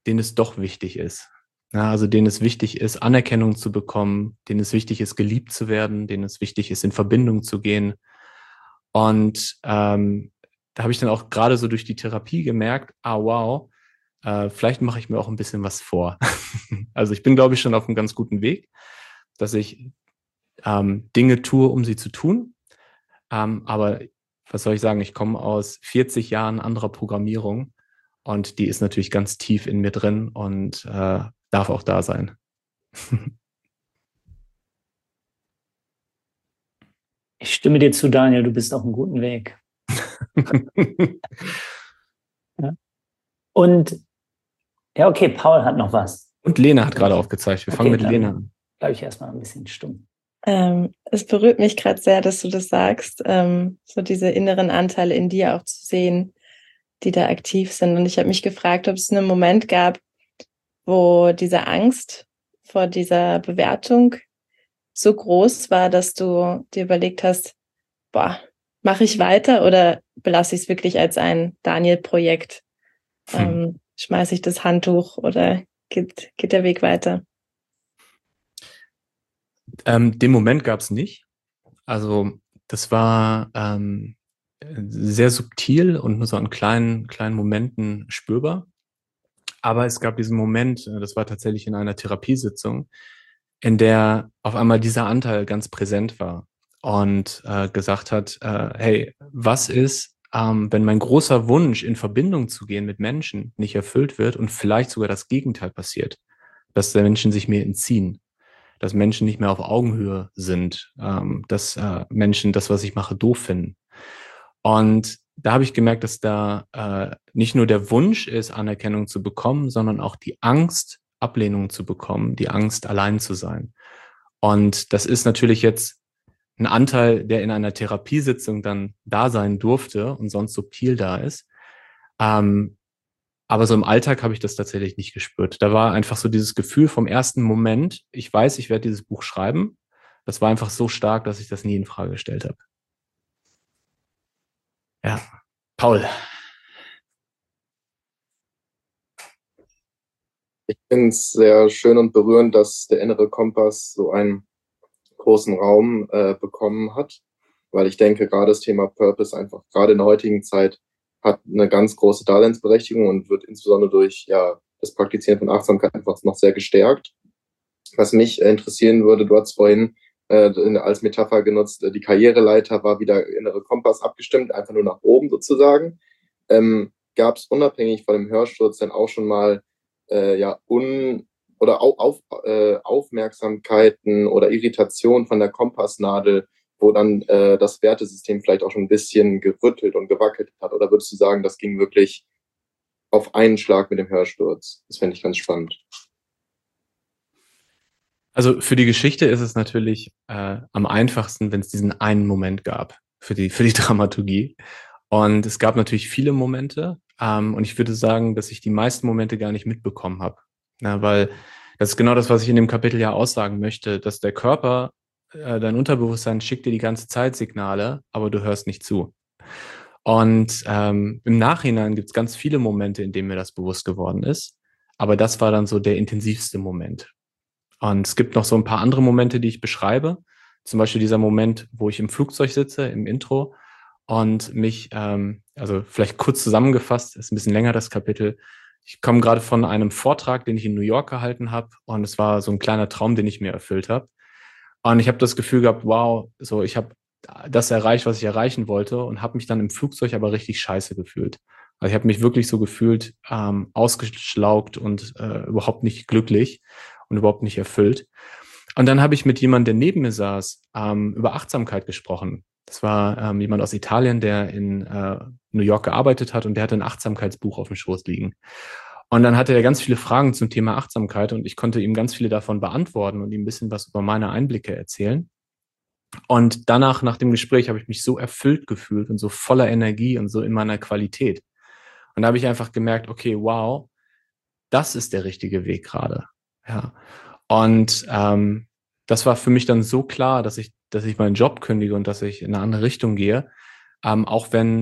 denen es doch wichtig ist. Ja, also denen es wichtig ist, Anerkennung zu bekommen, denen es wichtig ist, geliebt zu werden, denen es wichtig ist, in Verbindung zu gehen. Und ähm, da habe ich dann auch gerade so durch die Therapie gemerkt, ah wow, äh, vielleicht mache ich mir auch ein bisschen was vor. Also ich bin, glaube ich, schon auf einem ganz guten Weg, dass ich ähm, Dinge tue, um sie zu tun. Ähm, aber was soll ich sagen, ich komme aus vierzig Jahren anderer Programmierung und die ist natürlich ganz tief in mir drin und äh, darf auch da sein. Ich stimme dir zu, Daniel, du bist auf einem guten Weg. Ja. Und ja, okay, Paul hat noch was. Und Lena hat gerade aufgezeigt. Wir okay, fangen mit Lena an. Glaube ich erstmal ein bisschen stumm. Ähm, es berührt mich gerade sehr, dass du das sagst, ähm, so diese inneren Anteile in dir auch zu sehen, die da aktiv sind. Und ich habe mich gefragt, ob es einen Moment gab, wo diese Angst vor dieser Bewertung so groß war, dass du dir überlegt hast, boah, mache ich weiter oder belasse ich es wirklich als ein Daniel-Projekt? Hm. Ähm, schmeiße ich das Handtuch oder geht, geht der Weg weiter? Ähm, den Moment gab es nicht. Also das war ähm, sehr subtil und nur so an kleinen, kleinen Momenten spürbar. Aber es gab diesen Moment, das war tatsächlich in einer Therapiesitzung, in der auf einmal dieser Anteil ganz präsent war und äh, gesagt hat, äh, hey, was ist, ähm, wenn mein großer Wunsch, in Verbindung zu gehen mit Menschen, nicht erfüllt wird und vielleicht sogar das Gegenteil passiert, dass die Menschen sich mir entziehen, dass Menschen nicht mehr auf Augenhöhe sind, ähm, dass äh, Menschen das, was ich mache, doof finden. Und da habe ich gemerkt, dass da äh, nicht nur der Wunsch ist, Anerkennung zu bekommen, sondern auch die Angst, Ablehnung zu bekommen, die Angst, allein zu sein. Und das ist natürlich jetzt ein Anteil, der in einer Therapiesitzung dann da sein durfte und sonst subtil da ist. Ähm, aber so im Alltag habe ich das tatsächlich nicht gespürt. Da war einfach so dieses Gefühl vom ersten Moment, ich weiß, ich werde dieses Buch schreiben. Das war einfach so stark, dass ich das nie in Frage gestellt habe. Ja, Paul. Ich finde es sehr schön und berührend, dass der innere Kompass so einen großen Raum äh, bekommen hat, weil ich denke, gerade das Thema Purpose einfach gerade in der heutigen Zeit hat eine ganz große Daseinsberechtigung und wird insbesondere durch ja das Praktizieren von Achtsamkeit einfach noch sehr gestärkt. Was mich äh, interessieren würde, du hast vorhin äh, als Metapher genutzt, äh, die Karriereleiter war wieder innere Kompass abgestimmt, einfach nur nach oben sozusagen. Ähm, Gab es unabhängig von dem Hörsturz dann auch schon mal äh, ja un oder auf, auf, äh, Aufmerksamkeiten oder Irritation von der Kompassnadel, wo dann äh, das Wertesystem vielleicht auch schon ein bisschen gerüttelt und gewackelt hat? Oder würdest du sagen, das ging wirklich auf einen Schlag mit dem Hörsturz? Das fände ich ganz spannend. Also für die Geschichte ist es natürlich äh, am einfachsten, wenn es diesen einen Moment gab für die, für die Dramaturgie. Und es gab natürlich viele Momente. Ähm, und ich würde sagen, dass ich die meisten Momente gar nicht mitbekommen habe. Ja, weil das ist genau das, was ich in dem Kapitel ja aussagen möchte, dass der Körper, äh, dein Unterbewusstsein schickt dir die ganze Zeit Signale, aber du hörst nicht zu. Und ähm, im Nachhinein gibt es ganz viele Momente, in denen mir das bewusst geworden ist. Aber das war dann so der intensivste Moment. Und es gibt noch so ein paar andere Momente, die ich beschreibe. Zum Beispiel dieser Moment, wo ich im Flugzeug sitze, im Intro, und mich, ähm, also vielleicht kurz zusammengefasst, ist ein bisschen länger das Kapitel. Ich komme gerade von einem Vortrag, den ich in New York gehalten habe, und es war so ein kleiner Traum, den ich mir erfüllt habe. Und ich habe das Gefühl gehabt, wow, so ich habe das erreicht, was ich erreichen wollte, und habe mich dann im Flugzeug aber richtig scheiße gefühlt. Also ich habe mich wirklich so gefühlt, ähm, ausgeschlaugt und äh, überhaupt nicht glücklich und überhaupt nicht erfüllt. Und dann habe ich mit jemandem, der neben mir saß, ähm, über Achtsamkeit gesprochen. Das war ähm, jemand aus Italien, der in äh, New York gearbeitet hat, und der hatte ein Achtsamkeitsbuch auf dem Schoß liegen. Und dann hatte er ganz viele Fragen zum Thema Achtsamkeit, und ich konnte ihm ganz viele davon beantworten und ihm ein bisschen was über meine Einblicke erzählen. Und danach, nach dem Gespräch, habe ich mich so erfüllt gefühlt und so voller Energie und so in meiner Qualität. Und da habe ich einfach gemerkt, okay, wow, das ist der richtige Weg gerade. Ja. Und ähm, das war für mich dann so klar, dass ich, dass ich meinen Job kündige und dass ich in eine andere Richtung gehe, ähm, auch wenn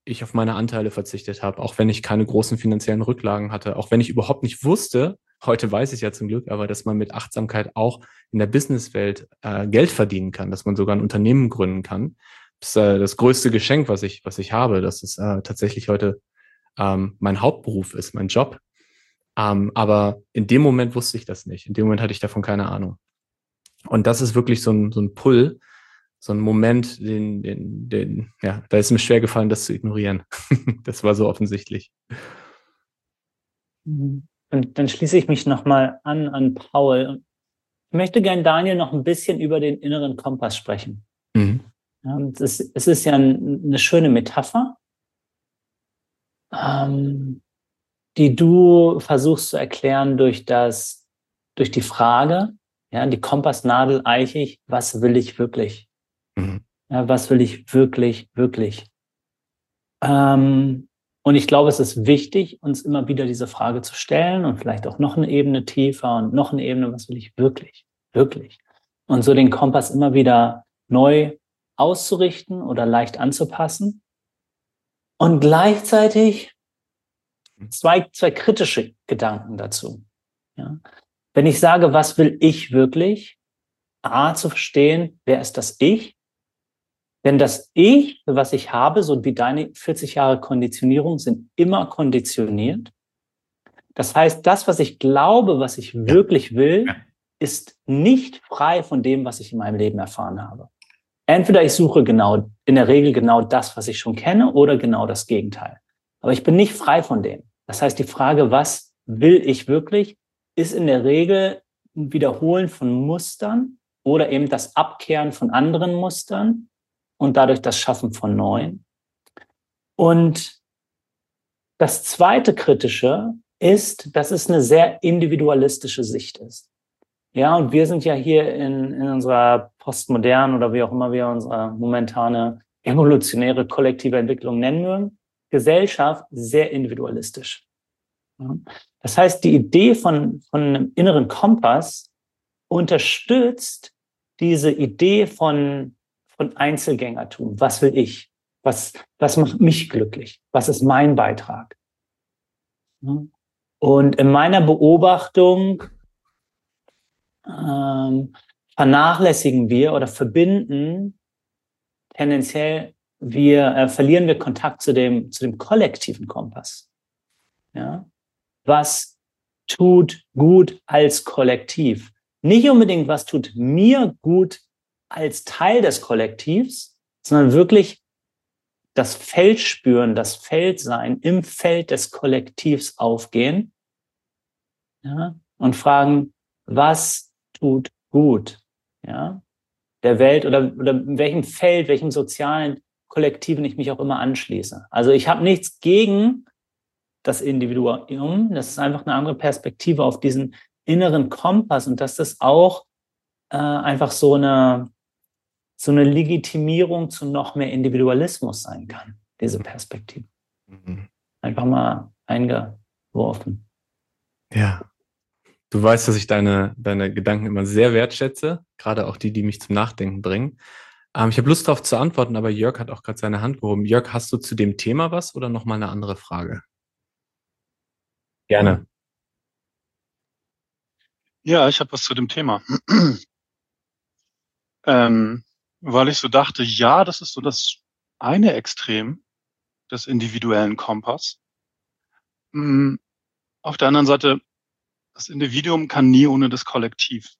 ich auf meine Anteile verzichtet habe, auch wenn ich keine großen finanziellen Rücklagen hatte, auch wenn ich überhaupt nicht wusste, heute weiß ich ja zum Glück, aber dass man mit Achtsamkeit auch in der Businesswelt äh, Geld verdienen kann, dass man sogar ein Unternehmen gründen kann. Das ist äh, das größte Geschenk, was ich, was ich habe, dass es äh, tatsächlich heute ähm, mein Hauptberuf ist, mein Job. Ähm, aber in dem Moment wusste ich das nicht. In dem Moment hatte ich davon keine Ahnung. Und das ist wirklich so ein, so ein Pull, so ein Moment, den, den, den, ja, da ist mir schwer gefallen, das zu ignorieren. Das war so offensichtlich. Und dann schließe ich mich nochmal an, an Paul. Ich möchte gerne, Daniel, noch ein bisschen über den inneren Kompass sprechen. Mhm. Ja, es, ist, es ist ja ein, eine schöne Metapher, ähm, die du versuchst zu erklären durch das, durch die Frage, ja, die Kompassnadel eichig, was will ich wirklich? Mhm. Ja, was will ich wirklich, wirklich? Ähm, und ich glaube, es ist wichtig, uns immer wieder diese Frage zu stellen und vielleicht auch noch eine Ebene tiefer und noch eine Ebene, was will ich wirklich, wirklich? Und so den Kompass immer wieder neu auszurichten oder leicht anzupassen. Und gleichzeitig zwei, zwei kritische Gedanken dazu. Ja? Wenn ich sage, was will ich wirklich? A, zu verstehen, wer ist das Ich? Denn das Ich, was ich habe, so wie deine vierzig Jahre Konditionierung, sind immer konditioniert. Das heißt, das, was ich glaube, was ich wirklich will, ist nicht frei von dem, was ich in meinem Leben erfahren habe. Entweder ich suche genau, in der Regel genau das, was ich schon kenne, oder genau das Gegenteil. Aber ich bin nicht frei von dem. Das heißt, die Frage, was will ich wirklich, ist in der Regel ein Wiederholen von Mustern oder eben das Abkehren von anderen Mustern und dadurch das Schaffen von neuen. Und das zweite Kritische ist, dass es eine sehr individualistische Sicht ist. Ja, und wir sind ja hier in, in unserer postmodernen oder wie auch immer wir unsere momentane evolutionäre kollektive Entwicklung nennen mögen, Gesellschaft sehr individualistisch. Ja. Das heißt, die Idee von, von einem inneren Kompass unterstützt diese Idee von, von Einzelgängertum. Was will ich? Was, was macht mich glücklich? Was ist mein Beitrag? Ja. Und in meiner Beobachtung ähm, vernachlässigen wir oder verbinden tendenziell, wir äh, verlieren wir Kontakt zu dem, zu dem kollektiven Kompass. Ja? Was tut gut als Kollektiv? Nicht unbedingt, was tut mir gut als Teil des Kollektivs, sondern wirklich das Feld spüren, das Feld sein, im Feld des Kollektivs aufgehen, ja? Und fragen, was tut gut, ja, der Welt oder, oder in welchem Feld, welchem sozialen Kollektiven ich mich auch immer anschließe. Also ich habe nichts gegen das Individuum, das ist einfach eine andere Perspektive auf diesen inneren Kompass und dass das auch äh, einfach so eine, so eine Legitimierung zu noch mehr Individualismus sein kann, diese Perspektive. Mhm. Einfach mal eingeworfen. Ja. Du weißt, dass ich deine, deine Gedanken immer sehr wertschätze, gerade auch die, die mich zum Nachdenken bringen. Ähm, ich habe Lust darauf zu antworten, aber Jörg hat auch gerade seine Hand gehoben. Jörg, hast du zu dem Thema was oder nochmal eine andere Frage? Gerne. Ja, ich habe was zu dem Thema. ähm, weil ich so dachte, ja, das ist so das eine Extrem des individuellen Kompass. Mhm. Auf der anderen Seite, das Individuum kann nie ohne das Kollektiv.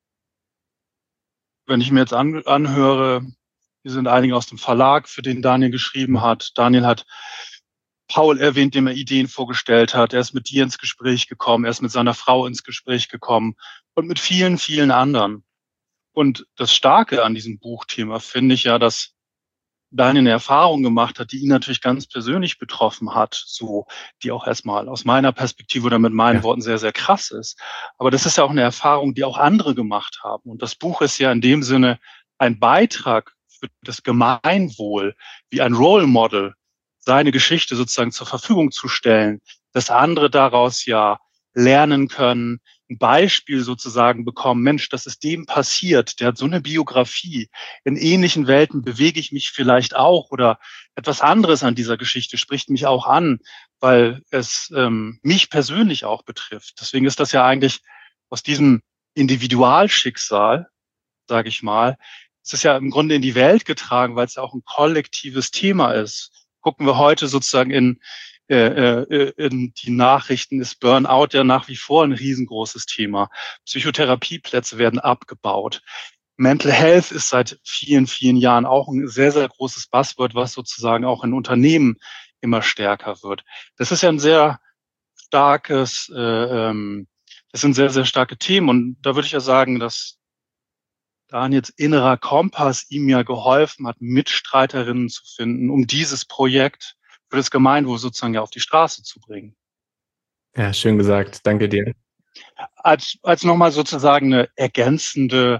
Wenn ich mir jetzt an, anhöre, hier sind einige aus dem Verlag, für den Daniel geschrieben hat. Daniel hat Paul erwähnt, dem er Ideen vorgestellt hat. Er ist mit dir ins Gespräch gekommen. Er ist mit seiner Frau ins Gespräch gekommen und mit vielen, vielen anderen. Und das Starke an diesem Buchthema finde ich ja, dass Daniel eine Erfahrung gemacht hat, die ihn natürlich ganz persönlich betroffen hat, so, die auch erstmal aus meiner Perspektive oder mit meinen ja. Worten sehr, sehr krass ist. Aber das ist ja auch eine Erfahrung, die auch andere gemacht haben. Und das Buch ist ja in dem Sinne ein Beitrag für das Gemeinwohl, wie ein Role Model, seine Geschichte sozusagen zur Verfügung zu stellen, dass andere daraus ja lernen können, ein Beispiel sozusagen bekommen, Mensch, das ist dem passiert, der hat so eine Biografie, in ähnlichen Welten bewege ich mich vielleicht auch oder etwas anderes an dieser Geschichte spricht mich auch an, weil es ähm, mich persönlich auch betrifft. Deswegen ist das ja eigentlich aus diesem Individualschicksal, sage ich mal, es ist ja im Grunde in die Welt getragen, weil es ja auch ein kollektives Thema ist. Gucken wir heute sozusagen in, äh, äh, in die Nachrichten, ist Burnout ja nach wie vor ein riesengroßes Thema. Psychotherapieplätze werden abgebaut. Mental Health ist seit vielen, vielen Jahren auch ein sehr, sehr großes Buzzword, was sozusagen auch in Unternehmen immer stärker wird. Das ist ja ein sehr starkes, äh, ähm, das sind sehr, sehr starke Themen. Und da würde ich ja sagen, dass Daniels innerer Kompass ihm ja geholfen hat, Mitstreiterinnen zu finden, um dieses Projekt für das Gemeinwohl sozusagen ja auf die Straße zu bringen. Ja, schön gesagt. Danke dir. Als, als nochmal sozusagen eine ergänzende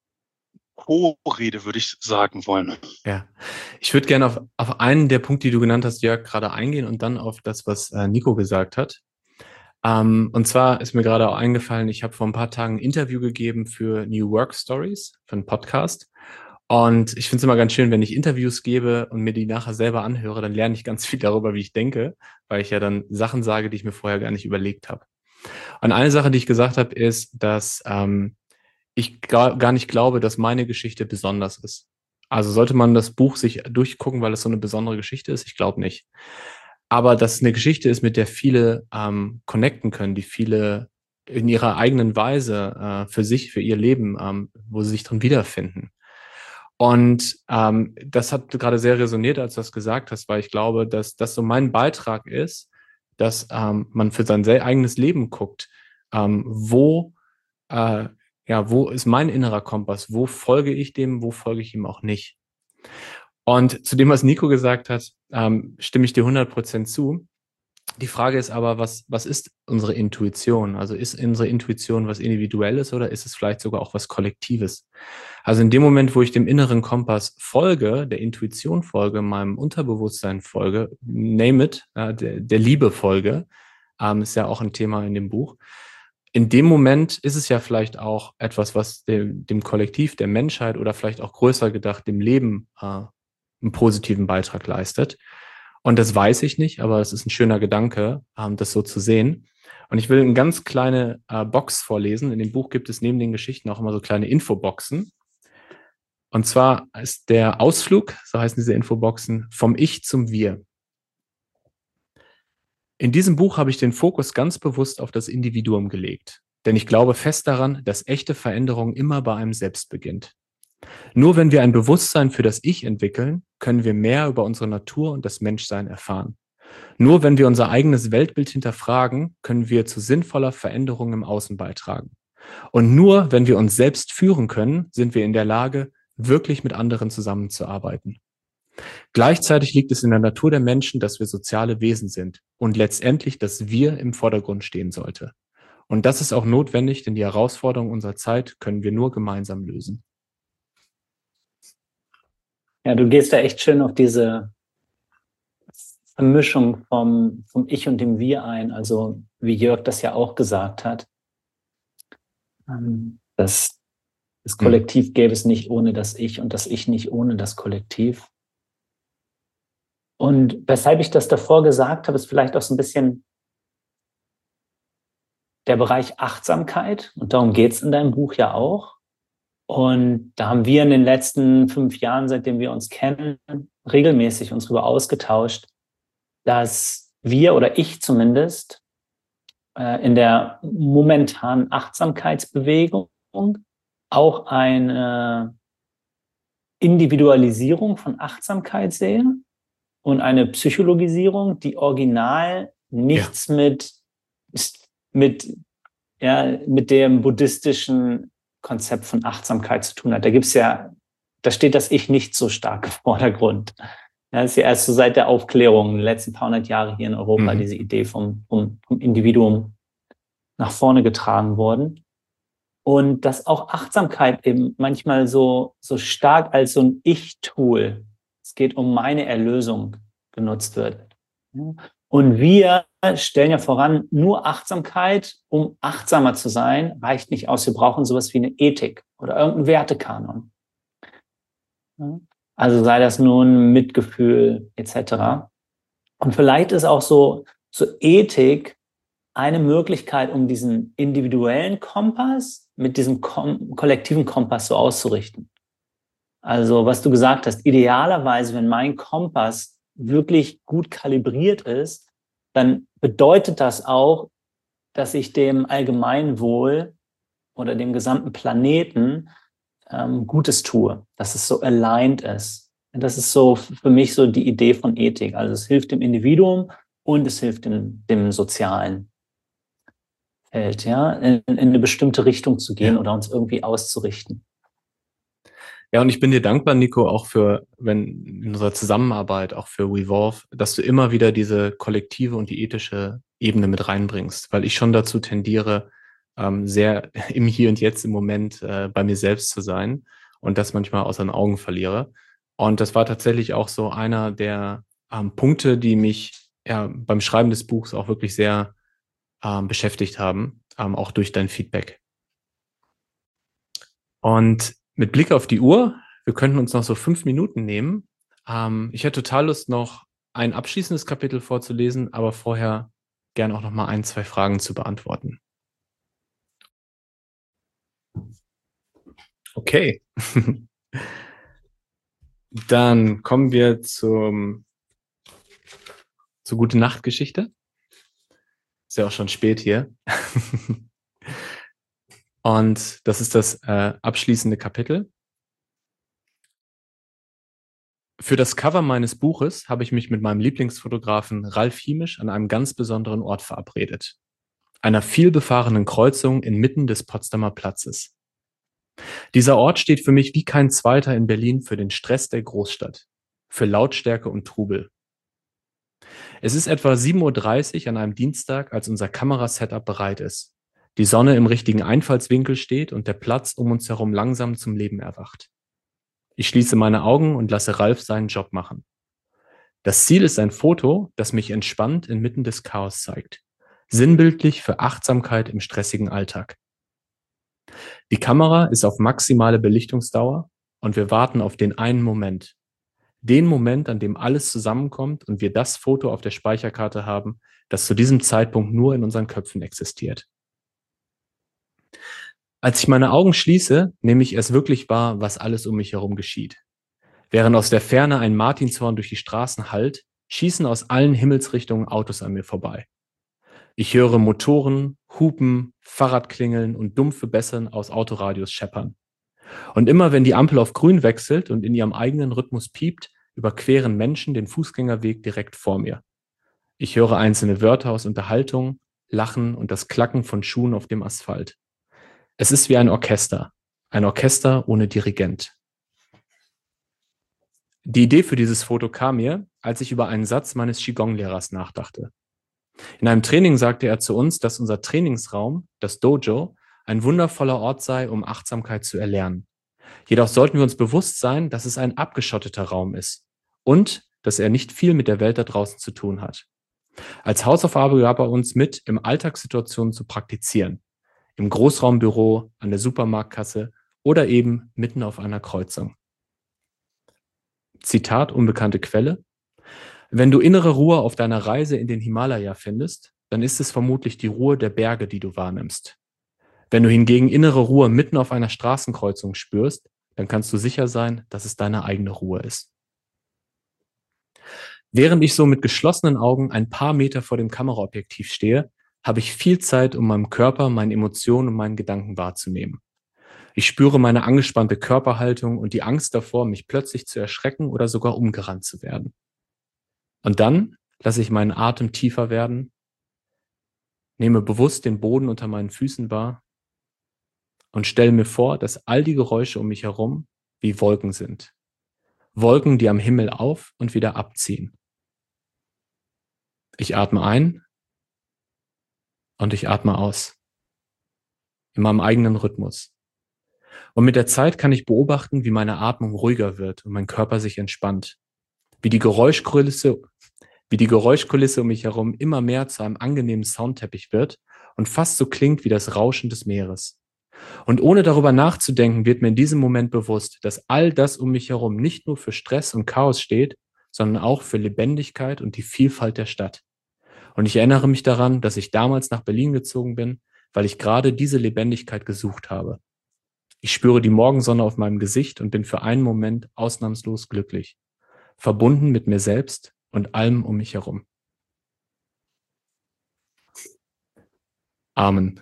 Co-Rede, würde ich sagen wollen. Ja, ich würde gerne auf, auf einen der Punkte, die du genannt hast, Jörg, gerade eingehen und dann auf das, was äh, Nico gesagt hat. Ähm, und zwar ist mir gerade auch eingefallen, ich habe vor ein paar Tagen ein Interview gegeben für New Work Stories, für einen Podcast. Und ich finde es immer ganz schön, wenn ich Interviews gebe und mir die nachher selber anhöre, dann lerne ich ganz viel darüber, wie ich denke, weil ich ja dann Sachen sage, die ich mir vorher gar nicht überlegt habe. Und eine Sache, die ich gesagt habe, ist, dass ähm, ich gar, gar nicht glaube, dass meine Geschichte besonders ist. Also sollte man das Buch sich durchgucken, weil es so eine besondere Geschichte ist? Ich glaube nicht. Aber dass es eine Geschichte ist, mit der viele ähm, connecten können, die viele in ihrer eigenen Weise äh, für sich, für ihr Leben, ähm, wo sie sich drin wiederfinden. Und ähm, das hat gerade sehr resoniert, als du das gesagt hast, weil ich glaube, dass das so mein Beitrag ist, dass ähm, man für sein sehr eigenes Leben guckt, ähm, wo äh, ja, wo ist mein innerer Kompass? Wo folge ich dem? Wo folge ich ihm auch nicht? Und zu dem, was Nico gesagt hat, ähm, stimme ich dir hundert Prozent zu. Die Frage ist aber, was, was ist unsere Intuition? Also ist unsere Intuition was Individuelles oder ist es vielleicht sogar auch was Kollektives? Also in dem Moment, wo ich dem inneren Kompass folge, der Intuition folge, meinem Unterbewusstsein folge, name it, äh, der, der Liebe folge, ähm, ist ja auch ein Thema in dem Buch. In dem Moment ist es ja vielleicht auch etwas, was dem, dem Kollektiv, der Menschheit oder vielleicht auch größer gedacht, dem Leben äh, einen positiven Beitrag leistet. Und das weiß ich nicht, aber es ist ein schöner Gedanke, ähm, das so zu sehen. Und ich will eine ganz kleine äh, Box vorlesen. In dem Buch gibt es neben den Geschichten auch immer so kleine Infoboxen. Und zwar ist der Ausflug, so heißen diese Infoboxen, vom Ich zum Wir. In diesem Buch habe ich den Fokus ganz bewusst auf das Individuum gelegt. Denn ich glaube fest daran, dass echte Veränderung immer bei einem selbst beginnt. Nur wenn wir ein Bewusstsein für das Ich entwickeln, können wir mehr über unsere Natur und das Menschsein erfahren. Nur wenn wir unser eigenes Weltbild hinterfragen, können wir zu sinnvoller Veränderung im Außen beitragen. Und nur wenn wir uns selbst führen können, sind wir in der Lage, wirklich mit anderen zusammenzuarbeiten. Gleichzeitig liegt es in der Natur der Menschen, dass wir soziale Wesen sind und letztendlich, dass wir im Vordergrund stehen sollte. Und das ist auch notwendig, denn die Herausforderungen unserer Zeit können wir nur gemeinsam lösen. Ja, du gehst da echt schön auf diese Vermischung vom, vom Ich und dem Wir ein, also wie Jörg das ja auch gesagt hat, dass das Kollektiv gäbe es nicht ohne das Ich und das Ich nicht ohne das Kollektiv. Und weshalb ich das davor gesagt habe, ist vielleicht auch so ein bisschen der Bereich Achtsamkeit, und darum geht es in deinem Buch ja auch. Und da haben wir in den letzten fünf Jahren, seitdem wir uns kennen, regelmäßig uns darüber ausgetauscht, dass wir oder ich zumindest äh, in der momentanen Achtsamkeitsbewegung auch eine Individualisierung von Achtsamkeit sehe und eine Psychologisierung, die original nichts ja. mit, mit, ja, mit dem buddhistischen Konzept von Achtsamkeit zu tun hat. Da gibt's ja, da steht das Ich nicht so stark im Vordergrund. Ja, das ist ja erst so seit der Aufklärung in den letzten paar hundert Jahre hier in Europa mhm. diese Idee vom, vom, vom Individuum nach vorne getragen worden. Und dass auch Achtsamkeit eben manchmal so, so stark als so ein Ich-Tool, es geht um meine Erlösung, genutzt wird. Und wir stellen ja voran, nur Achtsamkeit, um achtsamer zu sein, reicht nicht aus. Wir brauchen sowas wie eine Ethik oder irgendeinen Wertekanon. Also sei das nun Mitgefühl et cetera. Und vielleicht ist auch so, so Ethik eine Möglichkeit, um diesen individuellen Kompass mit diesem Kom- kollektiven Kompass so auszurichten. Also was du gesagt hast, idealerweise, wenn mein Kompass wirklich gut kalibriert ist, dann bedeutet das auch, dass ich dem Allgemeinwohl oder dem gesamten Planeten ähm, Gutes tue, dass es so aligned ist. Und das ist so für mich so die Idee von Ethik. Also es hilft dem Individuum und es hilft dem, dem sozialen Feld, ja, in, in eine bestimmte Richtung zu gehen, ja, oder uns irgendwie auszurichten. Ja, und ich bin dir dankbar, Nico, auch für, wenn in unserer Zusammenarbeit, auch für Wevolve, dass du immer wieder diese kollektive und die ethische Ebene mit reinbringst, weil ich schon dazu tendiere, ähm, sehr im Hier und Jetzt im Moment äh, bei mir selbst zu sein und das manchmal aus den Augen verliere. Und das war tatsächlich auch so einer der ähm, Punkte, die mich ja beim Schreiben des Buchs auch wirklich sehr ähm, beschäftigt haben, ähm, auch durch dein Feedback. Und mit Blick auf die Uhr, wir könnten uns noch so fünf Minuten nehmen. Ähm, ich hätte total Lust, noch ein abschließendes Kapitel vorzulesen, aber vorher gerne auch noch mal ein, zwei Fragen zu beantworten. Okay. Dann kommen wir zum, zur Gute-Nacht-Geschichte. Ist ja auch schon spät hier. Und das ist das äh, abschließende Kapitel. Für das Cover meines Buches habe ich mich mit meinem Lieblingsfotografen Ralf Hiemisch an einem ganz besonderen Ort verabredet. Einer vielbefahrenen Kreuzung inmitten des Potsdamer Platzes. Dieser Ort steht für mich wie kein zweiter in Berlin für den Stress der Großstadt, für Lautstärke und Trubel. Es ist etwa sieben Uhr dreißig an einem Dienstag, als unser Kamerasetup bereit ist. Die Sonne im richtigen Einfallswinkel steht und der Platz um uns herum langsam zum Leben erwacht. Ich schließe meine Augen und lasse Ralf seinen Job machen. Das Ziel ist ein Foto, das mich entspannt inmitten des Chaos zeigt. Sinnbildlich für Achtsamkeit im stressigen Alltag. Die Kamera ist auf maximale Belichtungsdauer und wir warten auf den einen Moment. Den Moment, an dem alles zusammenkommt und wir das Foto auf der Speicherkarte haben, das zu diesem Zeitpunkt nur in unseren Köpfen existiert. Als ich meine Augen schließe, nehme ich erst wirklich wahr, was alles um mich herum geschieht. Während aus der Ferne ein Martinshorn durch die Straßen hallt, schießen aus allen Himmelsrichtungen Autos an mir vorbei. Ich höre Motoren, Hupen, Fahrradklingeln und dumpfe Bässe aus Autoradios scheppern. Und immer wenn die Ampel auf grün wechselt und in ihrem eigenen Rhythmus piept, überqueren Menschen den Fußgängerweg direkt vor mir. Ich höre einzelne Wörter aus Unterhaltung, Lachen und das Klacken von Schuhen auf dem Asphalt. Es ist wie ein Orchester, ein Orchester ohne Dirigent. Die Idee für dieses Foto kam mir, als ich über einen Satz meines Qigong-Lehrers nachdachte. In einem Training sagte er zu uns, dass unser Trainingsraum, das Dojo, ein wundervoller Ort sei, um Achtsamkeit zu erlernen. Jedoch sollten wir uns bewusst sein, dass es ein abgeschotteter Raum ist und dass er nicht viel mit der Welt da draußen zu tun hat. Als Hausaufgabe gab er uns mit, im Alltagssituationen zu praktizieren. Im Großraumbüro, an der Supermarktkasse oder eben mitten auf einer Kreuzung. Zitat, unbekannte Quelle. Wenn du innere Ruhe auf deiner Reise in den Himalaya findest, dann ist es vermutlich die Ruhe der Berge, die du wahrnimmst. Wenn du hingegen innere Ruhe mitten auf einer Straßenkreuzung spürst, dann kannst du sicher sein, dass es deine eigene Ruhe ist. Während ich so mit geschlossenen Augen ein paar Meter vor dem Kameraobjektiv stehe, habe ich viel Zeit, um meinen Körper, meine Emotionen und meinen Gedanken wahrzunehmen. Ich spüre meine angespannte Körperhaltung und die Angst davor, mich plötzlich zu erschrecken oder sogar umgerannt zu werden. Und dann lasse ich meinen Atem tiefer werden, nehme bewusst den Boden unter meinen Füßen wahr und stelle mir vor, dass all die Geräusche um mich herum wie Wolken sind. Wolken, die am Himmel auf und wieder abziehen. Ich atme ein und ich atme aus. In meinem eigenen Rhythmus. Und mit der Zeit kann ich beobachten, wie meine Atmung ruhiger wird und mein Körper sich entspannt. Wie die Geräuschkulisse, wie die Geräuschkulisse um mich herum immer mehr zu einem angenehmen Soundteppich wird und fast so klingt wie das Rauschen des Meeres. Und ohne darüber nachzudenken, wird mir in diesem Moment bewusst, dass all das um mich herum nicht nur für Stress und Chaos steht, sondern auch für Lebendigkeit und die Vielfalt der Stadt. Und ich erinnere mich daran, dass ich damals nach Berlin gezogen bin, weil ich gerade diese Lebendigkeit gesucht habe. Ich spüre die Morgensonne auf meinem Gesicht und bin für einen Moment ausnahmslos glücklich, verbunden mit mir selbst und allem um mich herum. Amen.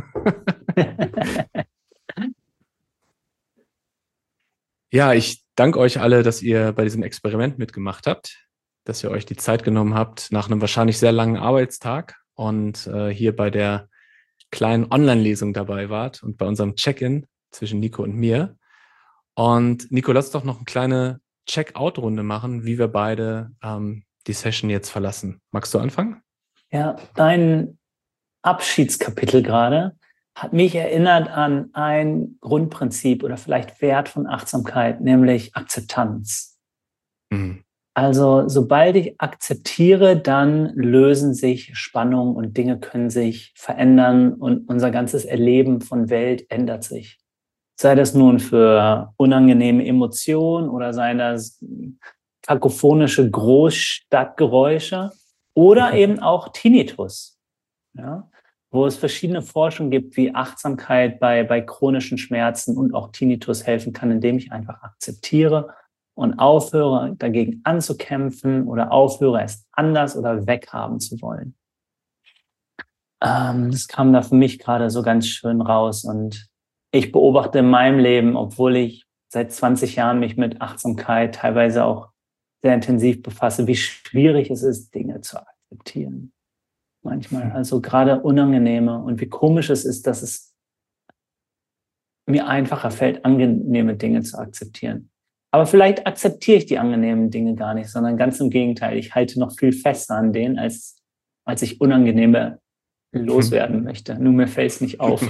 Ja, ich danke euch alle, dass ihr bei diesem Experiment mitgemacht habt, dass ihr euch die Zeit genommen habt nach einem wahrscheinlich sehr langen Arbeitstag und äh, hier bei der kleinen Online-Lesung dabei wart und bei unserem Check-in zwischen Nico und mir. Und Nico, lass doch noch eine kleine Check-out-Runde machen, wie wir beide ähm, die Session jetzt verlassen. Magst du anfangen? Ja, dein Abschiedskapitel gerade hat mich erinnert an ein Grundprinzip oder vielleicht Wert von Achtsamkeit, nämlich Akzeptanz. Mhm. Also sobald ich akzeptiere, dann lösen sich Spannungen und Dinge können sich verändern und unser ganzes Erleben von Welt ändert sich. Sei das nun für unangenehme Emotionen oder seien das kakophonische Großstadtgeräusche oder eben auch Tinnitus, ja, wo es verschiedene Forschungen gibt, wie Achtsamkeit bei, bei chronischen Schmerzen und auch Tinnitus helfen kann, indem ich einfach akzeptiere und aufhöre, dagegen anzukämpfen oder aufhöre, es anders oder weghaben zu wollen. Ähm, das kam da für mich gerade so ganz schön raus und ich beobachte in meinem Leben, obwohl ich seit zwanzig Jahren mich mit Achtsamkeit teilweise auch sehr intensiv befasse, wie schwierig es ist, Dinge zu akzeptieren. Manchmal, also gerade unangenehme und wie komisch es ist, dass es mir einfacher fällt, angenehme Dinge zu akzeptieren. Aber vielleicht akzeptiere ich die angenehmen Dinge gar nicht, sondern ganz im Gegenteil. Ich halte noch viel fester an denen, als, als ich unangenehme loswerden möchte. Nur mir fällt es nicht auf.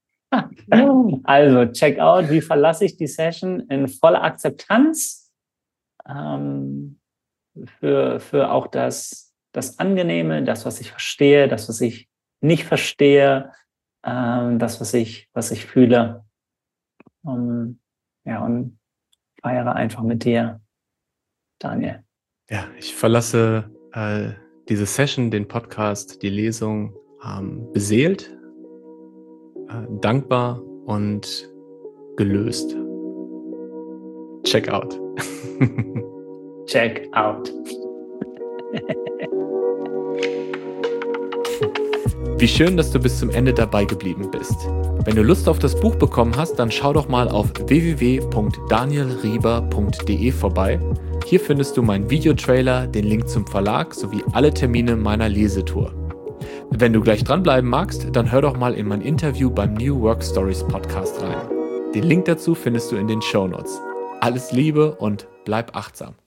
Also, check out, wie verlasse ich die Session in voller Akzeptanz ähm, für, für auch das, das Angenehme, das, was ich verstehe, das, was ich nicht verstehe, ähm, das, was ich, was ich fühle. Um, ja, und feiere einfach mit dir, Daniel. Ja, ich verlasse äh, diese Session, den Podcast, die Lesung ähm, beseelt, äh, dankbar und gelöst. Check out. Check out. Wie schön, dass du bis zum Ende dabei geblieben bist. Wenn du Lust auf das Buch bekommen hast, dann schau doch mal auf w w w punkt daniel rieber punkt d e vorbei. Hier findest du meinen Videotrailer, den Link zum Verlag sowie alle Termine meiner Lesetour. Wenn du gleich dranbleiben magst, dann hör doch mal in mein Interview beim New Work Stories Podcast rein. Den Link dazu findest du in den Shownotes. Alles Liebe und bleib achtsam.